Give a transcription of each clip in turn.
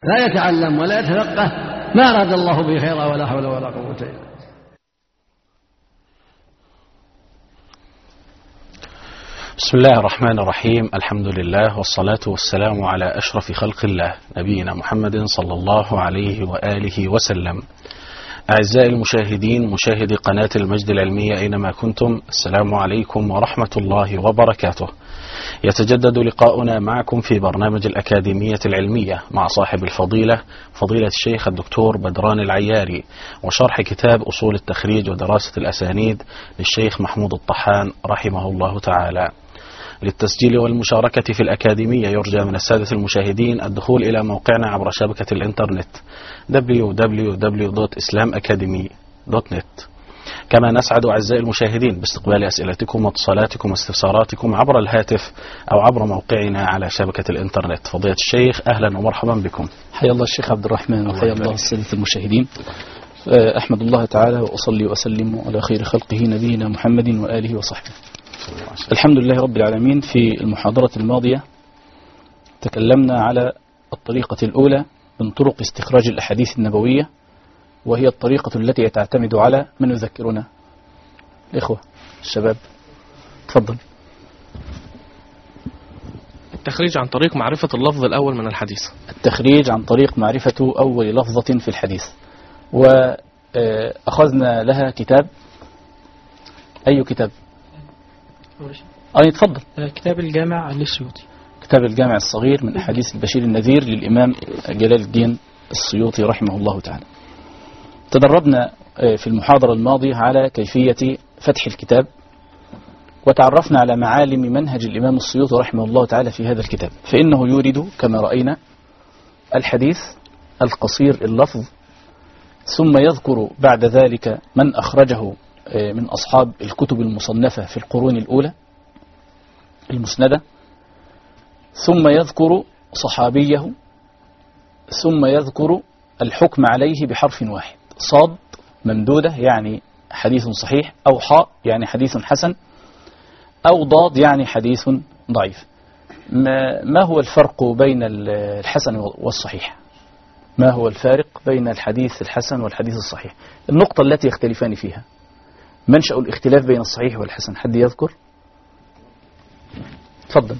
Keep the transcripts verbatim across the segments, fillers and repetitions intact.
لا يتعلم ولا يتفقه ما أراد الله به خيرا ولا حول ولا قوة إلا بالله. بسم الله الرحمن الرحيم. الحمد لله والصلاة والسلام على أشرف خلق الله نبينا محمد صلى الله عليه وآله وسلم. أعزائي المشاهدين، مشاهدي قناة المجد العلمية أينما كنتم، السلام عليكم ورحمة الله وبركاته. يتجدد لقاؤنا معكم في برنامج الأكاديمية العلمية مع صاحب الفضيلة فضيلة الشيخ الدكتور بدران العياري، وشرح كتاب أصول التخريج ودراسة الأسانيد للشيخ محمود الطحان رحمه الله تعالى. للتسجيل والمشاركة في الأكاديمية يرجى من السادة المشاهدين الدخول إلى موقعنا عبر شبكة الإنترنت دبليو دبليو دبليو دوت إسلام أكاديمي دوت نت. كما نسعد أعزائي المشاهدين باستقبال أسئلتكم واتصالاتكم واستفساراتكم عبر الهاتف أو عبر موقعنا على شبكة الإنترنت. فضيلة الشيخ أهلا ومرحبا بكم. حيا الله الشيخ عبد الرحمن وحيا الله السادة المشاهدين. أحمد الله تعالى وأصلي وأسلم على خير خلقه نبينا محمد وآله وصحبه. الحمد لله رب العالمين. في المحاضرة الماضية تكلمنا على الطريقة الأولى من طرق استخراج الأحاديث النبوية، وهي الطريقة التي تعتمد على من يذكرنا الإخوة الشباب. تفضل. التخريج عن طريق معرفة اللفظ الأول من الحديث. التخريج عن طريق معرفة أول لفظة في الحديث، وأخذنا لها كتاب. أي كتاب؟ أي تفضل. كتاب الجامع للسيوطي. كتاب الجامع الصغير من أحاديث البشير النذير للإمام جلال الدين السيوطي رحمه الله تعالى. تدربنا في المحاضرة الماضية على كيفية فتح الكتاب، وتعرفنا على معالم منهج الإمام السيوطي رحمه الله تعالى في هذا الكتاب. فإنه يورد كما رأينا الحديث القصير اللفظ، ثم يذكر بعد ذلك من أخرجه من أصحاب الكتب المصنفة في القرون الأولى المسندة، ثم يذكر صحابيه، ثم يذكر الحكم عليه بحرف واحد: صاد ممدودة يعني حديث صحيح، أو حاء يعني حديث حسن، أو ضاد يعني حديث ضعيف. ما هو الفرق بين الحسن والصحيح؟ ما هو الفارق بين الحديث الحسن والحديث الصحيح؟ النقطة التي يختلفان فيها، منشأ الاختلاف بين الصحيح والحسن، حد يذكر؟ تفضل.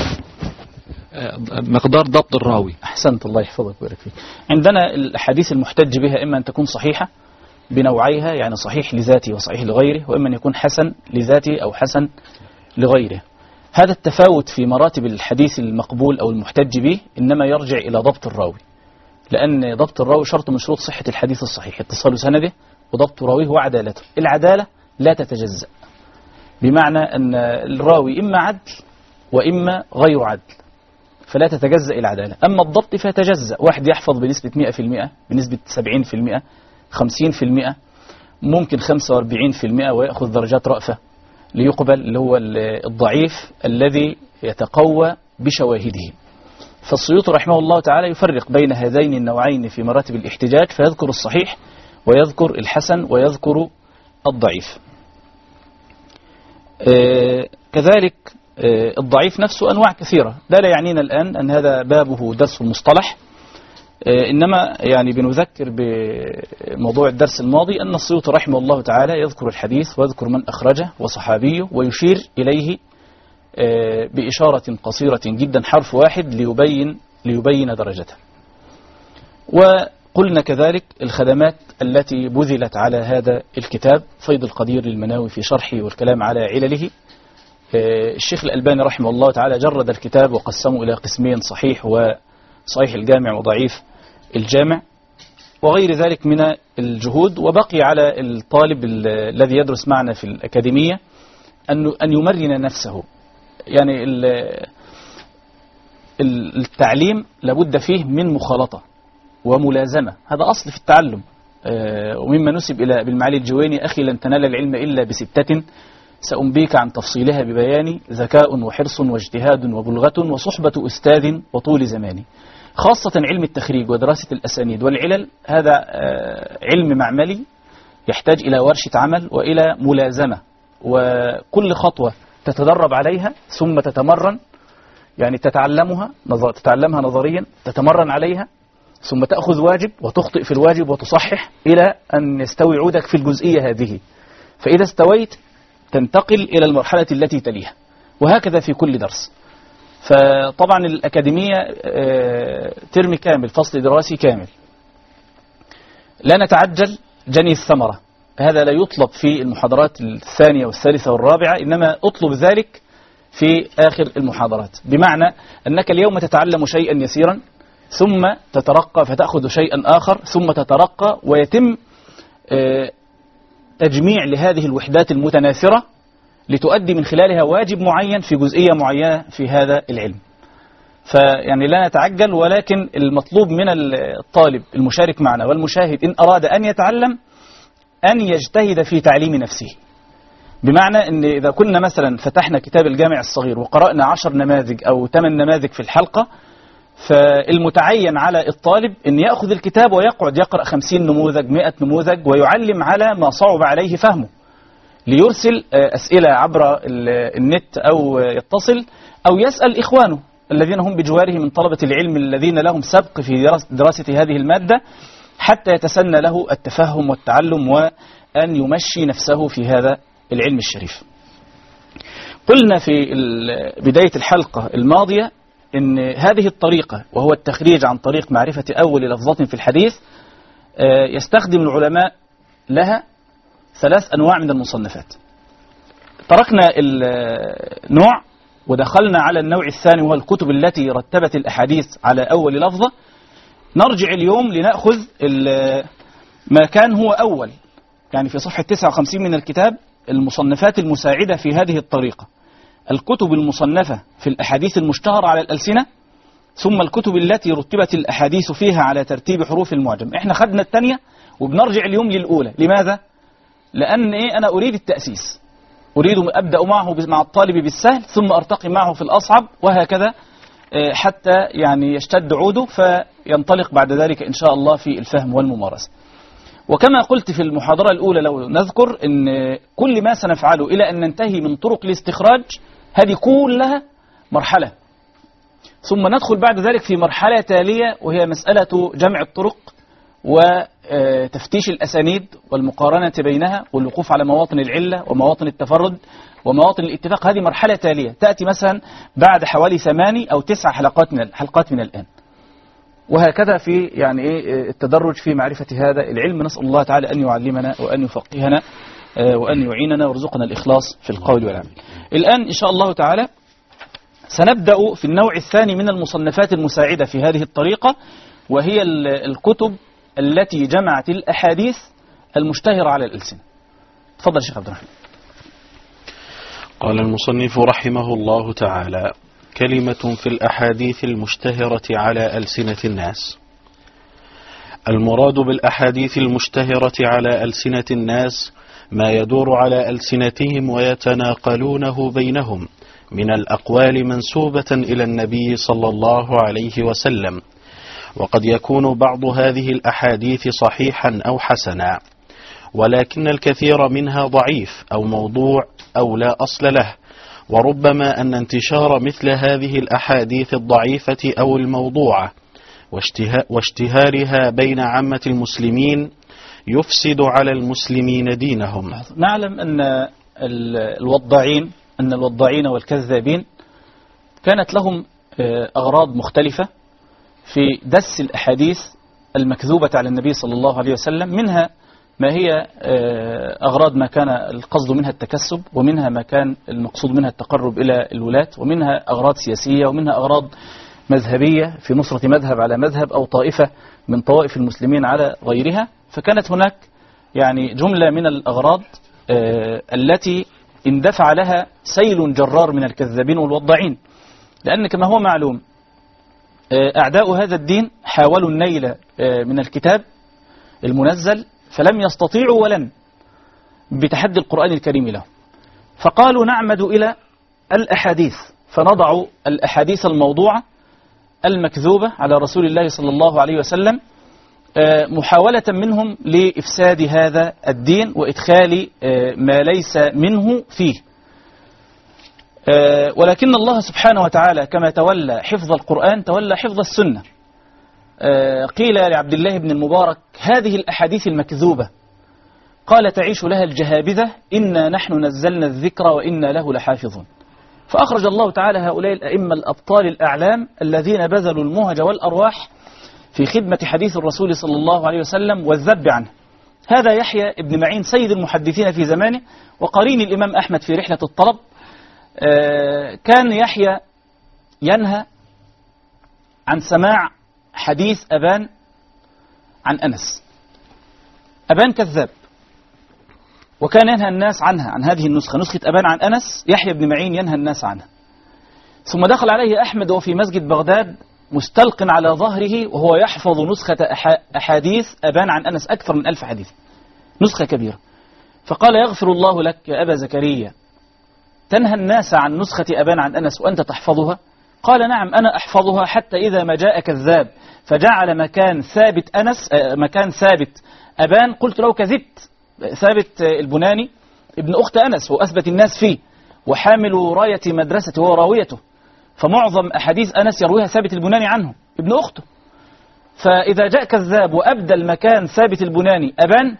مقدار ضبط الراوي. أحسنت، الله يحفظك ويبارك فيك. عندنا الحديث المحتج بها إما أن تكون صحيحة بنوعيها، يعني صحيح لذاته وصحيح لغيره، وإما أن يكون حسن لذاته أو حسن لغيره. هذا التفاوت في مراتب الحديث المقبول أو المحتج به إنما يرجع إلى ضبط الراوي، لأن ضبط الراوي شرط من شروط صحة الحديث الصحيح: اتصال سنده وضبط راويه وعدالته. العدالة لا تتجزأ، بمعنى أن الراوي إما عدل وإما غير عدل، فلا تتجزأ العدالة. أما الضبط فتجزأ، واحد يحفظ بنسبة مئة في المئة، بنسبة سبعين في المئة، خمسين في المئة، ممكن خمسة وأربعين في المئة، ويأخذ درجات رأفة ليقبل، اللي هو الضعيف الذي يتقوى بشواهده. فالسيوطي رحمه الله تعالى يفرق بين هذين النوعين في مراتب الاحتجاج، فيذكر الصحيح ويذكر الحسن ويذكر الضعيف. آه كذلك آه الضعيف نفسه أنواع كثيرة، لا لا يعنينا الآن أن هذا بابه درس المصطلح، آه إنما يعني بنذكر بموضوع الدرس الماضي أن السيوطي رحمه الله تعالى يذكر الحديث ويذكر من أخرجه وصحابيه، ويشير إليه آه بإشارة قصيرة جدا، حرف واحد ليبين ليبين درجته. وقلنا كذلك الخدمات التي بذلت على هذا الكتاب: فيض القدير للمناوي في شرحه والكلام على علله. الشيخ الألباني رحمه الله تعالى جرد الكتاب وقسمه إلى قسمين: صحيح وصحيح الجامع وضعيف الجامع، وغير ذلك من الجهود. وبقي على الطالب الذي يدرس معنا في الأكاديمية أن يمرن نفسه، يعني التعليم لابد فيه من مخالطة وملازمة، هذا أصل في التعلم. ومما نسب إلى بالمعالي الجويني: أخي لن تنال العلم إلا بستة سأنبيك عن تفصيلها ببيان: ذكاء وحرص واجتهاد وبلغة وصحبة أستاذ وطول زمان. خاصة علم التخريج ودراسة الأسانيد والعلل، هذا علم معملي يحتاج إلى ورشة عمل وإلى ملازمة، وكل خطوة تتدرب عليها ثم تتمرن، يعني تتعلمها تتعلمها نظريا، تتمرن عليها، ثم تأخذ واجب وتخطئ في الواجب وتصحح إلى أن يستوي عودك في الجزئية هذه. فإذا استويت تنتقل إلى المرحلة التي تليها، وهكذا في كل درس. فطبعا الأكاديمية ترم كامل، فصل دراسي كامل، لا نتعجل جني الثمرة. هذا لا يطلب في المحاضرات الثانية والثالثة والرابعة، إنما أطلب ذلك في آخر المحاضرات، بمعنى أنك اليوم تتعلم شيئا يسيرا، ثم تترقى فتأخذ شيئا آخر، ثم تترقى ويتم تجميع لهذه الوحدات المتناثرة لتؤدي من خلالها واجب معين في جزئية معينة في هذا العلم. فيعني لا نتعجل، ولكن المطلوب من الطالب المشارك معنا والمشاهد إن أراد أن يتعلم أن يجتهد في تعليم نفسه. بمعنى أن إذا كنا مثلا فتحنا كتاب الجامع الصغير وقرأنا عشر نماذج أو ثمان نماذج في الحلقة، فالمتعين على الطالب أن يأخذ الكتاب ويقعد يقرأ خمسين نموذج مئة نموذج، ويعلم على ما صعب عليه فهمه، ليرسل أسئلة عبر النت أو يتصل أو يسأل إخوانه الذين هم بجواره من طلبة العلم الذين لهم سبق في دراسة هذه المادة، حتى يتسنى له التفهم والتعلم وأن يمشي نفسه في هذا العلم الشريف. قلنا في بداية الحلقة الماضية إن هذه الطريقة، وهو التخريج عن طريق معرفة أول لفظات في الحديث، يستخدم العلماء لها ثلاث أنواع من المصنفات. تركنا النوع ودخلنا على النوع الثاني، وهو الكتب التي رتبت الأحاديث على أول لفظة. نرجع اليوم لنأخذ ما كان هو أول، يعني في صفحة تسعة وخمسين من الكتاب، المصنفات المساعدة في هذه الطريقة: الكتب المصنفة في الأحاديث المشتهرة على الألسنة، ثم الكتب التي رتبت الأحاديث فيها على ترتيب حروف المعجم. احنا خدنا الثانية وبنرجع اليوم للأولى. لماذا؟ لأن إيه أنا أريد التأسيس، أريد أبدأ معه مع الطالب بالسهل، ثم أرتقي معه في الأصعب، وهكذا حتى يعني يشتد عوده، فينطلق بعد ذلك إن شاء الله في الفهم والممارسة. وكما قلت في المحاضرة الأولى لو نذكر أن كل ما سنفعله إلى أن ننتهي من طرق الاستخراج هذه كلها مرحلة، ثم ندخل بعد ذلك في مرحلة تالية، وهي مسألة جمع الطرق وتفتيش الأسانيد والمقارنة بينها والوقوف على مواطن العلة ومواطن التفرد ومواطن الاتفاق. هذه مرحلة تالية تأتي مثلا بعد حوالي ثماني أو تسع حلقات من الحلقات من الآن، وهكذا في يعني إيه التدرج في معرفة هذا العلم. نسأل الله تعالى أن يعلمنا وأن يفقهنا وأن يعيننا ويرزقنا الإخلاص في القول والعمل. الآن إن شاء الله تعالى سنبدأ في النوع الثاني من المصنفات المساعدة في هذه الطريقة، وهي الكتب التي جمعت الأحاديث المشتهرة على الألسنة. تفضل شيخ عبد الرحمن. قال المصنف رحمه الله تعالى: كلمة في الأحاديث المشتهرة على ألسنة الناس. المراد بالأحاديث المشتهرة على ألسنة الناس ما يدور على ألسنتهم ويتناقلونه بينهم من الأقوال منسوبة إلى النبي صلى الله عليه وسلم، وقد يكون بعض هذه الأحاديث صحيحا أو حسنا، ولكن الكثير منها ضعيف أو موضوع أو لا أصل له. وربما أن انتشار مثل هذه الأحاديث الضعيفة أو الموضوعة واشتهارها بين عامة المسلمين يفسد على المسلمين دينهم. نعلم أن الوضاعين أن الوضاعين والكذابين كانت لهم أغراض مختلفة في دس الأحاديث المكذوبة على النبي صلى الله عليه وسلم. منها ما هي أغراض ما كان القصد منها التكسب، ومنها ما كان المقصود منها التقرب إلى الولاة، ومنها أغراض سياسية، ومنها أغراض مذهبية في نصرة مذهب على مذهب أو طائفة من طوائف المسلمين على غيرها. فكانت هناك يعني جملة من الأغراض التي اندفع لها سيل جرار من الكذابين والوضاعين، لأن كما هو معلوم أعداء هذا الدين حاولوا النيل من الكتاب المنزل فلم يستطيعوا ولن بتحدي القرآن الكريم له، فقالوا نعمد إلى الأحاديث، فنضع الأحاديث الموضوعة المكذوبة على رسول الله صلى الله عليه وسلم محاولة منهم لإفساد هذا الدين وإدخال ما ليس منه فيه. ولكن الله سبحانه وتعالى كما تولى حفظ القرآن تولى حفظ السنة. قيل لعبد الله بن المبارك هذه الأحاديث المكذوبة، قال تعيش لها الجهابذة إنا نحن نزلنا الذكر وإنا له لحافظون. فأخرج الله تعالى هؤلاء الأئمة الأبطال الأعلام الذين بذلوا المهج والأرواح في خدمة حديث الرسول صلى الله عليه وسلم والذب عنه. هذا يحيى ابن معين سيد المحدثين في زمانه وقرين الإمام أحمد في رحلة الطلب. كان يحيى ينهى عن سماع حديث أبان عن أنس. أبان كذاب، وكان ينهى الناس عنها، عن هذه النسخة، نسخة أبان عن أنس. يحيى بن معين ينهى الناس عنها. ثم دخل عليه أحمد وفي مسجد بغداد مستلق على ظهره وهو يحفظ نسخة أحاديث أبان عن أنس، أكثر من ألف حديث، نسخة كبيرة. فقال يغفر الله لك يا أبا زكريا، تنهى الناس عن نسخة أبان عن أنس وأنت تحفظها؟ قال نعم أنا أحفظها، حتى إذا ما جاء كذاب فجعل مكان ثابت أنس مكان ثابت أبان قلت له كذبت. ثابت البناني ابن أخت أنس وأثبت الناس فيه وحامل راية مدرسته وراويته، فمعظم أحاديث أنس يرويها ثابت البناني عنه ابن أخته. فإذا جاء كذاب وأبدل مكان ثابت البناني أبان،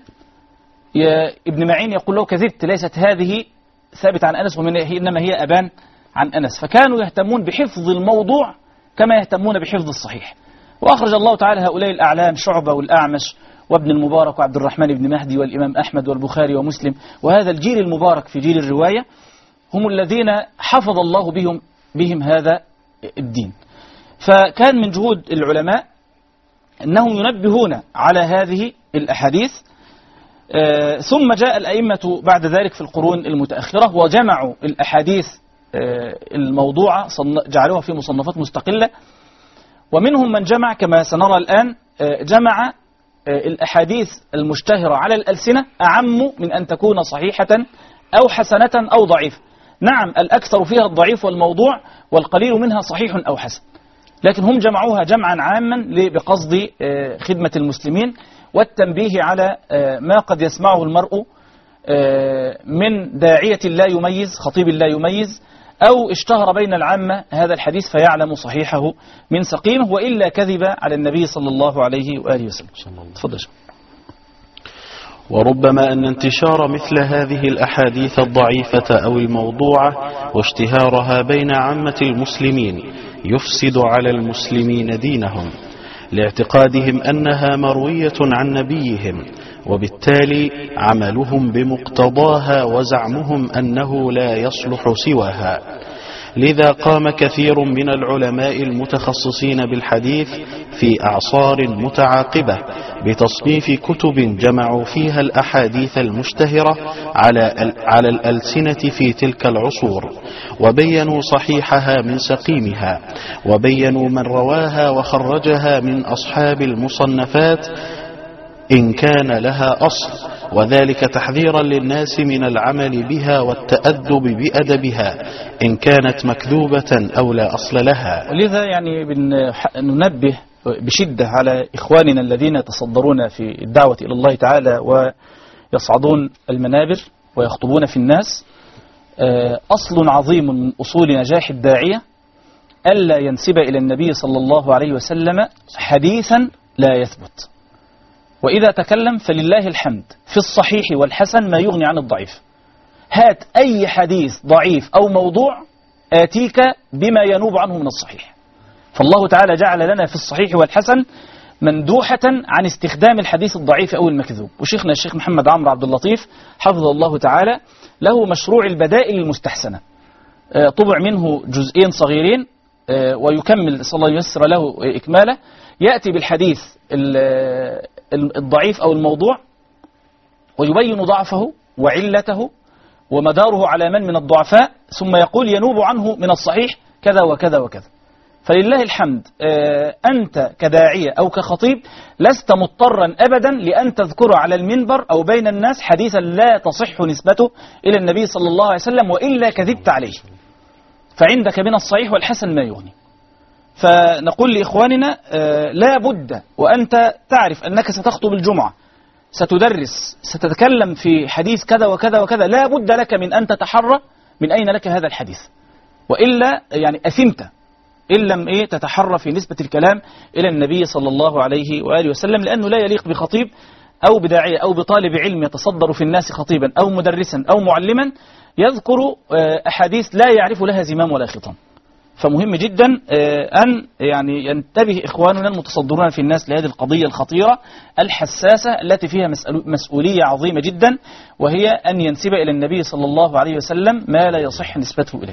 ابن معين يقول له كذبت، ليست هذه ثابت عن أنس وإنما هي أبان عن أنس. فكانوا يهتمون بحفظ الموضوع كما يهتمون بحفظ الصحيح. وأخرج الله تعالى هؤلاء الأعلام شعبة والأعمش وابن المبارك وعبد الرحمن بن مهدي والإمام أحمد والبخاري ومسلم، وهذا الجيل المبارك في جيل الرواية هم الذين حفظ الله بهم بهم هذا الدين. فكان من جهود العلماء أنهم ينبهون على هذه الأحاديث. آه ثم جاء الأئمة بعد ذلك في القرون المتأخرة وجمعوا الأحاديث آه الموضوعة، جعلوها في مصنفات مستقلة. ومنهم من جمع كما سنرى الآن آه جمع آه الأحاديث المشتهرة على الألسنة أعم من أن تكون صحيحة أو حسنة أو ضعيفة. نعم الأكثر فيها الضعيف والموضوع والقليل منها صحيح أو حسن، لكن هم جمعوها جمعا عاما بقصد خدمة المسلمين والتنبيه على ما قد يسمعه المرء من داعية لا يميز، خطيب لا يميز، أو اشتهر بين العامة هذا الحديث فيعلم صحيحه من سقيمه، وإلا كذب على النبي صلى الله عليه وآله وسلم. تفضل. وربما أن انتشار مثل هذه الأحاديث الضعيفة أو الموضوعة واشتهارها بين عامة المسلمين يفسد على المسلمين دينهم لاعتقادهم أنها مروية عن نبيهم، وبالتالي عملهم بمقتضاها وزعمهم أنه لا يصلح سواها. لذا قام كثير من العلماء المتخصصين بالحديث في أعصار متعاقبة بتصنيف كتب جمعوا فيها الأحاديث المشتهرة على على الألسنة في تلك العصور، وبينوا صحيحها من سقيمها، وبينوا من رواها وخرجها من أصحاب المصنفات إن كان لها أصل، وذلك تحذيرا للناس من العمل بها والتأدب بأدبها إن كانت مكذوبة أو لا أصل لها. ولذا يعني ننبه بشدة على إخواننا الذين يتصدرون في الدعوة إلى الله تعالى ويصعدون المنابر ويخطبون في الناس. أصل عظيم من أصول نجاح الداعية ألا ينسب إلى النبي صلى الله عليه وسلم حديثا لا يثبت، وإذا تكلم فلله الحمد في الصحيح والحسن ما يغني عن الضعيف. هات أي حديث ضعيف أو موضوع آتيك بما ينوب عنه من الصحيح. فالله تعالى جعل لنا في الصحيح والحسن مندوحة عن استخدام الحديث الضعيف أو المكذوب. وشيخنا الشيخ محمد عمرو عبد اللطيف حفظه الله تعالى له مشروع البدائل المستحسنة، طبع منه جزئين صغيرين ويكمل صلى الله يسر له إكماله، يأتي بالحديث الضعيف أو الموضوع ويبين ضعفه وعلته ومداره على من من الضعفاء، ثم يقول ينوب عنه من الصحيح كذا وكذا وكذا. فلله الحمد أنت كداعية أو كخطيب لست مضطرا أبدا لأن تذكر على المنبر أو بين الناس حديثا لا تصح نسبته إلى النبي صلى الله عليه وسلم وإلا كذبت عليه، فعندك من الصحيح والحسن ما يغني. فنقول لإخواننا لا بد وأنت تعرف أنك ستخطب الجمعة، ستدرس، ستتكلم في حديث كذا وكذا وكذا، لا بد لك من أن تتحرى من أين لك هذا الحديث، وإلا يعني أثمت إن لم إيه تتحرى في نسبة الكلام إلى النبي صلى الله عليه وآله وسلم، لأنه لا يليق بخطيب أو بداعية أو بطالب علم يتصدر في الناس خطيبا أو مدرسا أو معلما يذكر أحاديث لا يعرف لها زمام ولا خطام. فمهم جدا أن يعني ينتبه إخواننا المتصدرون في الناس لهذه القضية الخطيرة الحساسة التي فيها مسؤولية عظيمة جدا، وهي أن ينسب إلى النبي صلى الله عليه وسلم ما لا يصح نسبته إليه.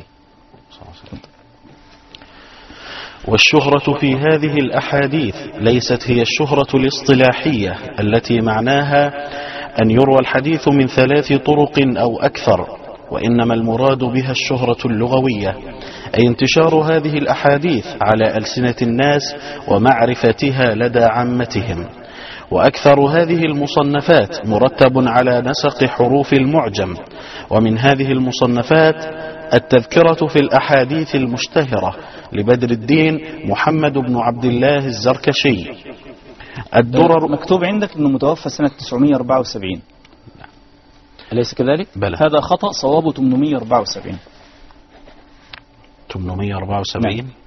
والشهرة في هذه الأحاديث ليست هي الشهرة الاصطلاحية التي معناها أن يروى الحديث من ثلاث طرق أو أكثر، وإنما المراد بها الشهرة اللغوية، أي انتشار هذه الأحاديث على ألسنة الناس ومعرفتها لدى عامتهم. وأكثر هذه المصنفات مرتب على نسق حروف المعجم، ومن هذه المصنفات التذكرة في الأحاديث المشتهرة لبدر الدين محمد بن عبد الله الزركشي. الدرر مكتوب عندك أنه متوفى سنة تسعمائة وأربعة وسبعين، أليس كذلك؟ بلى. هذا خطأ، صوابه ثمانمائة وأربعة وسبعين. ثمانمائة وأربعة وسبعين. نعم.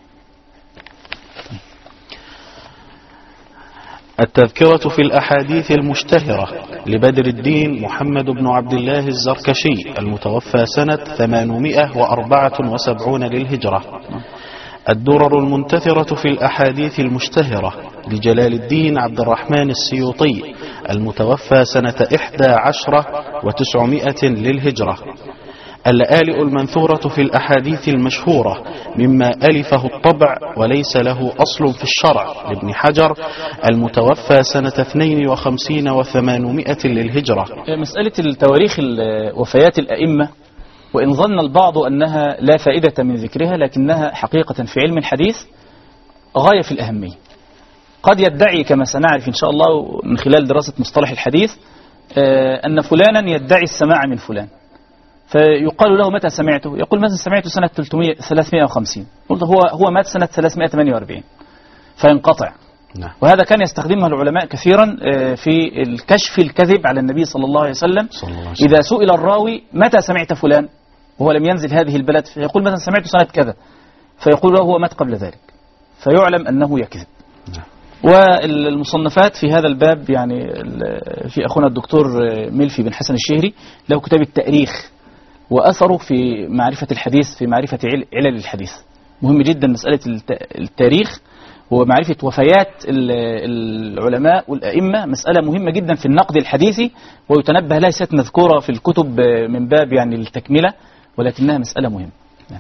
التذكرة في الأحاديث المشتهرة لبدر الدين محمد بن عبد الله الزركشي المتوفى سنة ثمانمائة وأربعة وسبعين للهجرة. الدرر المنتثرة في الأحاديث المشتهرة لجلال الدين عبد الرحمن السيوطي المتوفى سنة إحدى عشرة وتسعمائة للهجرة. اللآلئ المنثورة في الأحاديث المشهورة مما ألفه الطبع وليس له أصل في الشرع لابن حجر المتوفى سنة اثنين وخمسين وثمانمائة للهجرة. مسألة التواريخ وفيات الأئمة، وإن ظن البعض أنها لا فائدة من ذكرها، لكنها حقيقة في علم الحديث غاية في الأهمية. قد يدعي كما سنعرف إن شاء الله من خلال دراسة مصطلح الحديث أن فلانا يدعي السماع من فلان، فيقال له متى سمعته؟ يقول مثلا سمعته سنة ثلاثمائة وخمسين، قلت هو هو مات سنة ثلاثمائة وثمانية وأربعين، فينقطع. نعم. وهذا كان يستخدمها العلماء كثيرا في الكشف الكذب على النبي صلى الله عليه وسلم. صلى الله عليه وسلم. إذا سئل الراوي متى سمعت فلان وهو لم ينزل هذه البلد، فيقول مثلا سمعته سنة كذا، فيقول له هو مات قبل ذلك، فيعلم أنه يكذب. نعم. والمصنفات في هذا الباب يعني في أخونا الدكتور ملفي بن حسن الشهري له كتاب التاريخ وأثره في معرفة الحديث، في معرفة علل الحديث. مهم جدا مسألة التاريخ ومعرفة وفيات العلماء والأئمة، مسألة مهمة جدا في النقد الحديثي، ويتنبه ليست مذكورة في الكتب من باب يعني التكملة، ولكنها مسألة مهمة.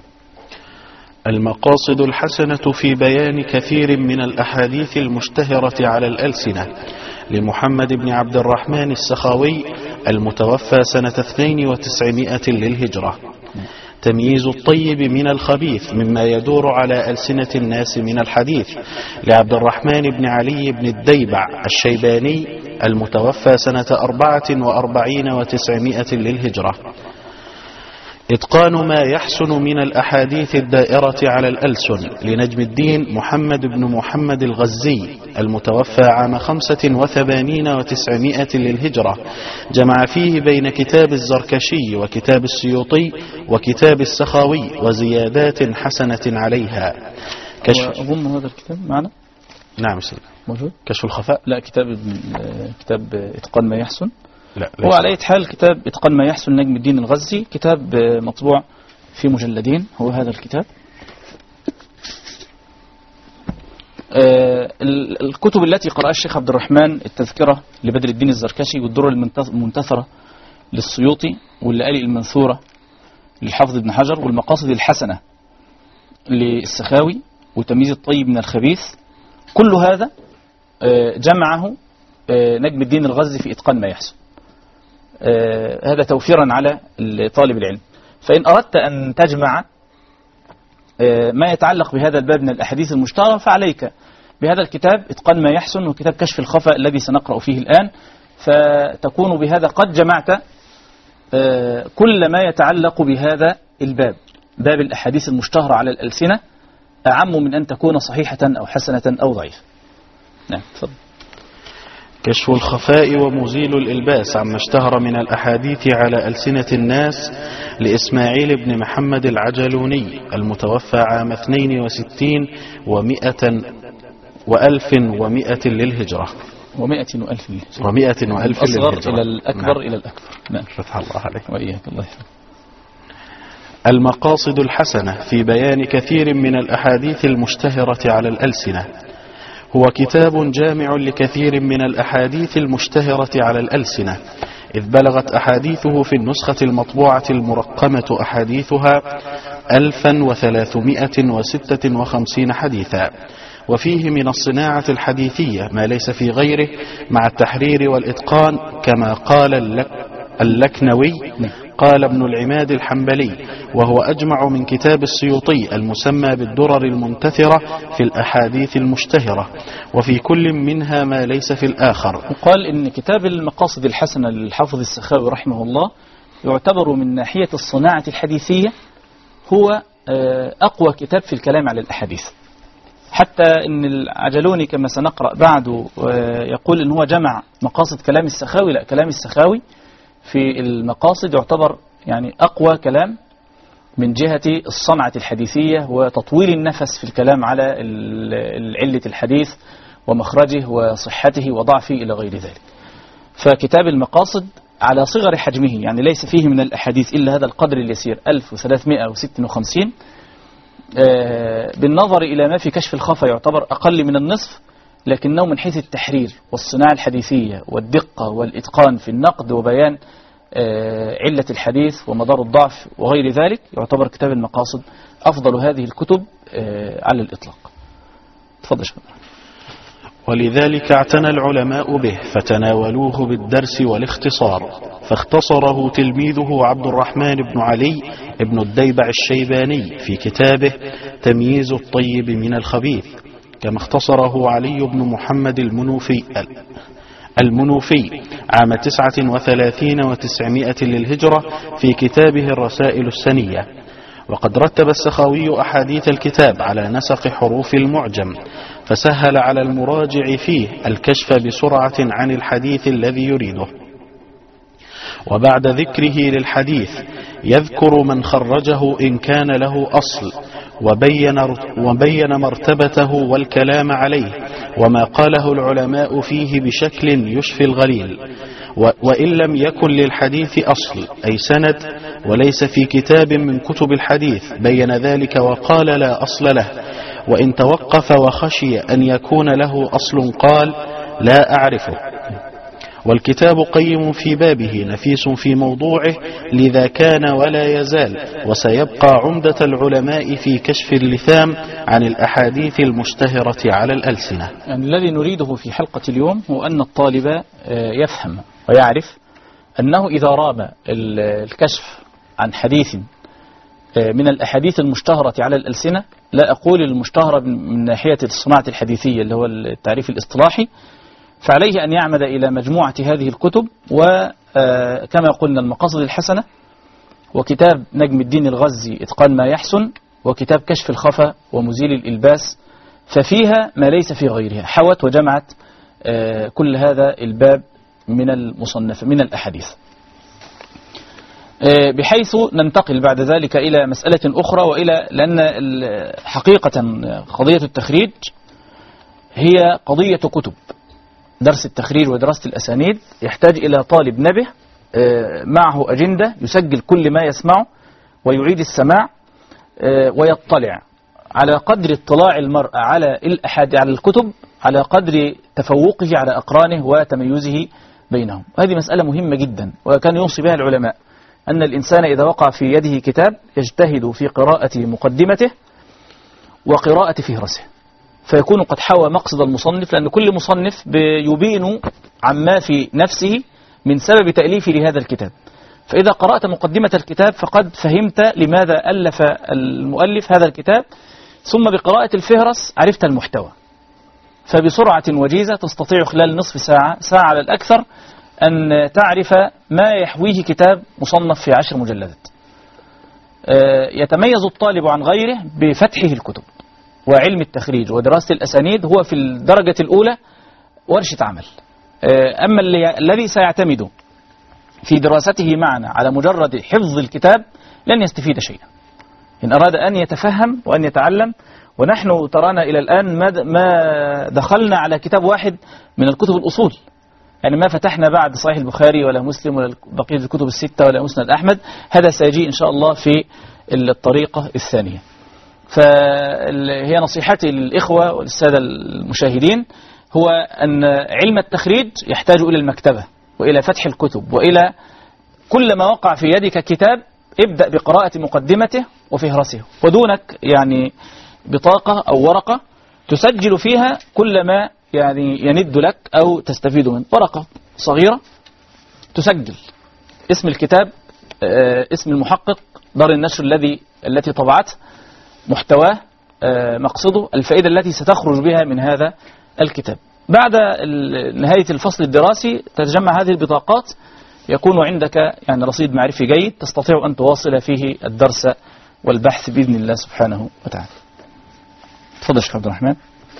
المقاصد الحسنة في بيان كثير من الأحاديث المشتهرة على الألسنة لمحمد بن عبد الرحمن السخاوي المتوفى سنة اثنين وتسعمائة للهجرة. تمييز الطيب من الخبيث مما يدور على ألسنة الناس من الحديث لعبد الرحمن بن علي بن الديبع الشيباني المتوفى سنة أربعة وأربعين وتسعمائة للهجرة. إتقان ما يحسن من الأحاديث الدائرة على الألسن لنجم الدين محمد بن محمد الغزي المتوفى عام خمسة وثمانين وتسعمائة للهجرة. جمع فيه بين كتاب الزركشي وكتاب السيوطي وكتاب السخاوي وزيادات حسنة عليها. كشف أظن هذا الكتاب معنا. نعم سيدي موجود. كشف الخفاء. لا كتاب كتاب إتقان ما يحسن. لا هو على أي حال كتاب إتقان ما يحسن نجم الدين الغزي، كتاب مطبوع في مجلدين، هو هذا الكتاب. الكتب التي قرأها الشيخ عبد الرحمن التذكرة لبدر الدين الزركشي، والدرر المنتثرة للسيوطي، واللآلئ المنثورة للحافظ ابن حجر، والمقاصد الحسنة للسخاوي، وتمييز الطيب من الخبيث، كل هذا جمعه نجم الدين الغزي في إتقان ما يحسن. آه هذا توفيرا على طالب العلم. فإن أردت أن تجمع آه ما يتعلق بهذا الباب من الأحاديث المشتهرة، فعليك بهذا الكتاب إتقان ما يحسن، وكتاب كشف الخفاء الذي سنقرأ فيه الآن، فتكون بهذا قد جمعت آه كل ما يتعلق بهذا الباب، باب الأحاديث المشتهرة على الألسنة، أعم من أن تكون صحيحة أو حسنة أو ضعيفة. نعم تفضل. كشف الخفاء ومزيل الإلباس عما اشتهر من الأحاديث على ألسنة الناس لإسماعيل بن محمد العجلوني المتوفى عام اثنين وستين ومئة وألف ومئة للهجرة ومئة وألف للهجرة ومئة وألف الأصغر للهجرة إلى الأكبر. نعم. إلى الأكبر. نعم. فتح الله عليك وإياك. الله يحفظك. المقاصد الحسنة في بيان كثير من الأحاديث المشتهرة على الألسنة هو كتاب جامع لكثير من الأحاديث المشتهرة على الألسنة، إذ بلغت أحاديثه في النسخة المطبوعة المرقمة أحاديثها ألفا وثلاثمائة وستة وخمسين حديثا، وفيه من الصناعة الحديثية ما ليس في غيره مع التحرير والإتقان، كما قال اللك اللكنوي قال ابن العماد الحنبلي، وهو أجمع من كتاب السيوطي المسمى بالدرر المنتثرة في الأحاديث المشتهرة، وفي كل منها ما ليس في الآخر. وقال إن كتاب المقاصد الحسنة للحافظ السخاوي رحمه الله يعتبر من ناحية الصناعة الحديثية هو أقوى كتاب في الكلام على الأحاديث، حتى إن العجلوني كما سنقرأ بعده يقول إن هو جمع مقاصد كلام السخاوي. لا، كلام السخاوي في المقاصد يعتبر يعني أقوى كلام من جهة الصنعة الحديثية وتطويل النفس في الكلام على علة الحديث ومخرجه وصحته وضعفه إلى غير ذلك. فكتاب المقاصد على صغر حجمه، يعني ليس فيه من الأحاديث إلا هذا القدر اليسير ألف وثلاثمائة وستة وخمسين، بالنظر إلى ما في كشف الخفا يعتبر أقل من النصف، لكنه من حيث التحرير والصناعة الحديثية والدقة والإتقان في النقد وبيان علة الحديث ومدار الضعف وغير ذلك يعتبر كتاب المقاصد أفضل هذه الكتب على الإطلاق. تفضل شكرا. ولذلك اعتنى العلماء به فتناولوه بالدرس والاختصار، فاختصره تلميذه عبد الرحمن بن علي بن الديبع الشيباني في كتابه تمييز الطيب من الخبيث، كما اختصره علي بن محمد المنوفي المنوفي عام تسعة وثلاثين وتسعمائة للهجرة في كتابه الرسائل السنية. وقد رتب السخاوي أحاديث الكتاب على نسق حروف المعجم، فسهل على المراجع فيه الكشف بسرعة عن الحديث الذي يريده. وبعد ذكره للحديث يذكر من خرجه إن كان له أصل، وبين, وبين مرتبته والكلام عليه وما قاله العلماء فيه بشكل يشفي الغليل. وإن لم يكن للحديث أصل أي سند وليس في كتاب من كتب الحديث بين ذلك وقال لا أصل له، وإن توقف وخشي أن يكون له أصل قال لا أعرفه. والكتاب قيم في بابه نفيس في موضوعه، لذا كان ولا يزال وسيبقى عمدة العلماء في كشف اللثام عن الأحاديث المشتهرة على الألسنة. يعني الذي نريده في حلقة اليوم هو أن الطالب يفهم ويعرف أنه إذا رام الكشف عن حديث من الأحاديث المشتهرة على الألسنة، لا أقول المشتهرة من ناحية الصناعة الحديثية اللي هو التعريف الاصطلاحي، فعليه أن يعمد إلى مجموعة هذه الكتب، وكما قلنا المقاصد الحسنة، وكتاب نجم الدين الغزي إتقان ما يحسن، وكتاب كشف الخفا ومزيل الإلباس، ففيها ما ليس في غيرها، حوت وجمعت كل هذا الباب من المصنف من الأحاديث، بحيث ننتقل بعد ذلك إلى مسألة أخرى، وإلى لأن حقيقة قضية التخريج هي قضية كتب. درس التخريج ودراسة الأسانيد يحتاج إلى طالب نبه معه أجندة يسجل كل ما يسمعه ويعيد السماع ويطلع على قدر اطلاع المرء على الأحاديث على الكتب، على قدر تفوقه على أقرانه وتميزه بينهم. هذه مسألة مهمة جدا، وكان يوصي بها العلماء أن الإنسان إذا وقع في يده كتاب يجتهد في قراءة مقدمته وقراءة فهرسه، فيكون قد حوى مقصد المصنف، لأن كل مصنف يبين عما في نفسه من سبب تأليفه لهذا الكتاب. فإذا قرأت مقدمة الكتاب فقد فهمت لماذا ألف المؤلف هذا الكتاب، ثم بقراءة الفهرس عرفت المحتوى، فبسرعة وجيزة تستطيع خلال نصف ساعة ساعة على الأكثر أن تعرف ما يحويه كتاب مصنف في عشر مجلدات. يتميز الطالب عن غيره بفتحه الكتب، وعلم التخريج ودراسة الأسانيد هو في الدرجة الأولى ورشة عمل، أما الذي سيعتمد في دراسته معنا على مجرد حفظ الكتاب لن يستفيد شيئا. إن أراد أن يتفهم وأن يتعلم، ونحن ترانا إلى الآن ما دخلنا على كتاب واحد من الكتب الأصول، يعني ما فتحنا بعد صحيح البخاري ولا مسلم ولا بقية الكتب الستة ولا مسند أحمد. هذا سيجي إن شاء الله في الطريقة الثانية. فهي نصيحتي للإخوة وللسادة المشاهدين هو أن علم التخريج يحتاج إلى المكتبة وإلى فتح الكتب، وإلى كل ما وقع في يدك كتاب ابدأ بقراءة مقدمته وفهرسه، ودونك يعني بطاقة أو ورقة تسجل فيها كل ما يعني يند لك أو تستفيد منه. ورقة صغيرة تسجل اسم الكتاب، اسم المحقق، دار النشر الذي التي طبعته، محتواه، مقصده، الفائدة التي ستخرج بها من هذا الكتاب. بعد نهاية الفصل الدراسي تتجمع هذه البطاقات، يكون عندك يعني رصيد معرفي جيد تستطيع أن تواصل فيه الدرس والبحث بإذن الله سبحانه وتعالى. تفضل شيخ عبد الرحمن.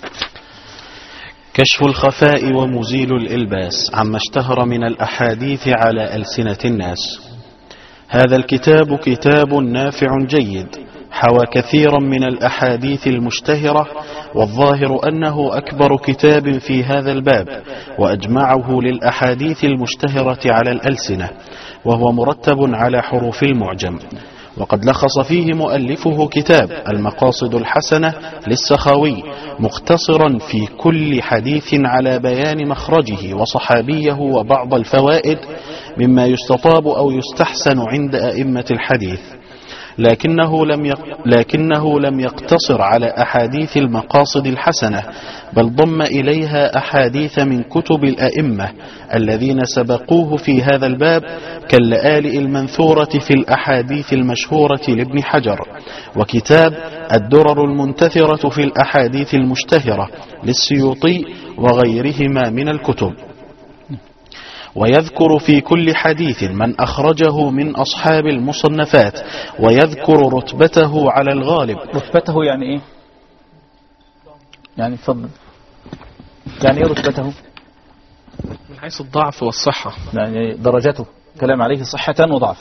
كشف الخفاء ومزيل الإلباس عما اشتهر من الأحاديث على ألسنة الناس. هذا الكتاب كتاب نافع جيد، حوى كثيرا من الأحاديث المشتهرة، والظاهر أنه أكبر كتاب في هذا الباب، وأجمعه للأحاديث المشتهرة على الألسنة، وهو مرتب على حروف المعجم. وقد لخص فيه مؤلفه كتاب المقاصد الحسنة للسخاوي مختصرا في كل حديث على بيان مخرجه وصحابيه وبعض الفوائد مما يستطاب أو يستحسن عند أئمة الحديث، لكنه لم يق... لكنه لم يقتصر على أحاديث المقاصد الحسنة، بل ضم إليها أحاديث من كتب الأئمة الذين سبقوه في هذا الباب، كاللآلئ المنثورة في الأحاديث المشهورة لابن حجر، وكتاب الدرر المنتثرة في الأحاديث المشتهرة للسيوطي وغيرهما من الكتب. ويذكر في كل حديث من أخرجه من أصحاب المصنفات، ويذكر رتبته على الغالب. رتبته يعني إيه؟ يعني تفضل. يعني إيه رتبته؟ من حيث الضعف والصحة، يعني درجته، كلام عليه صحة وضعف.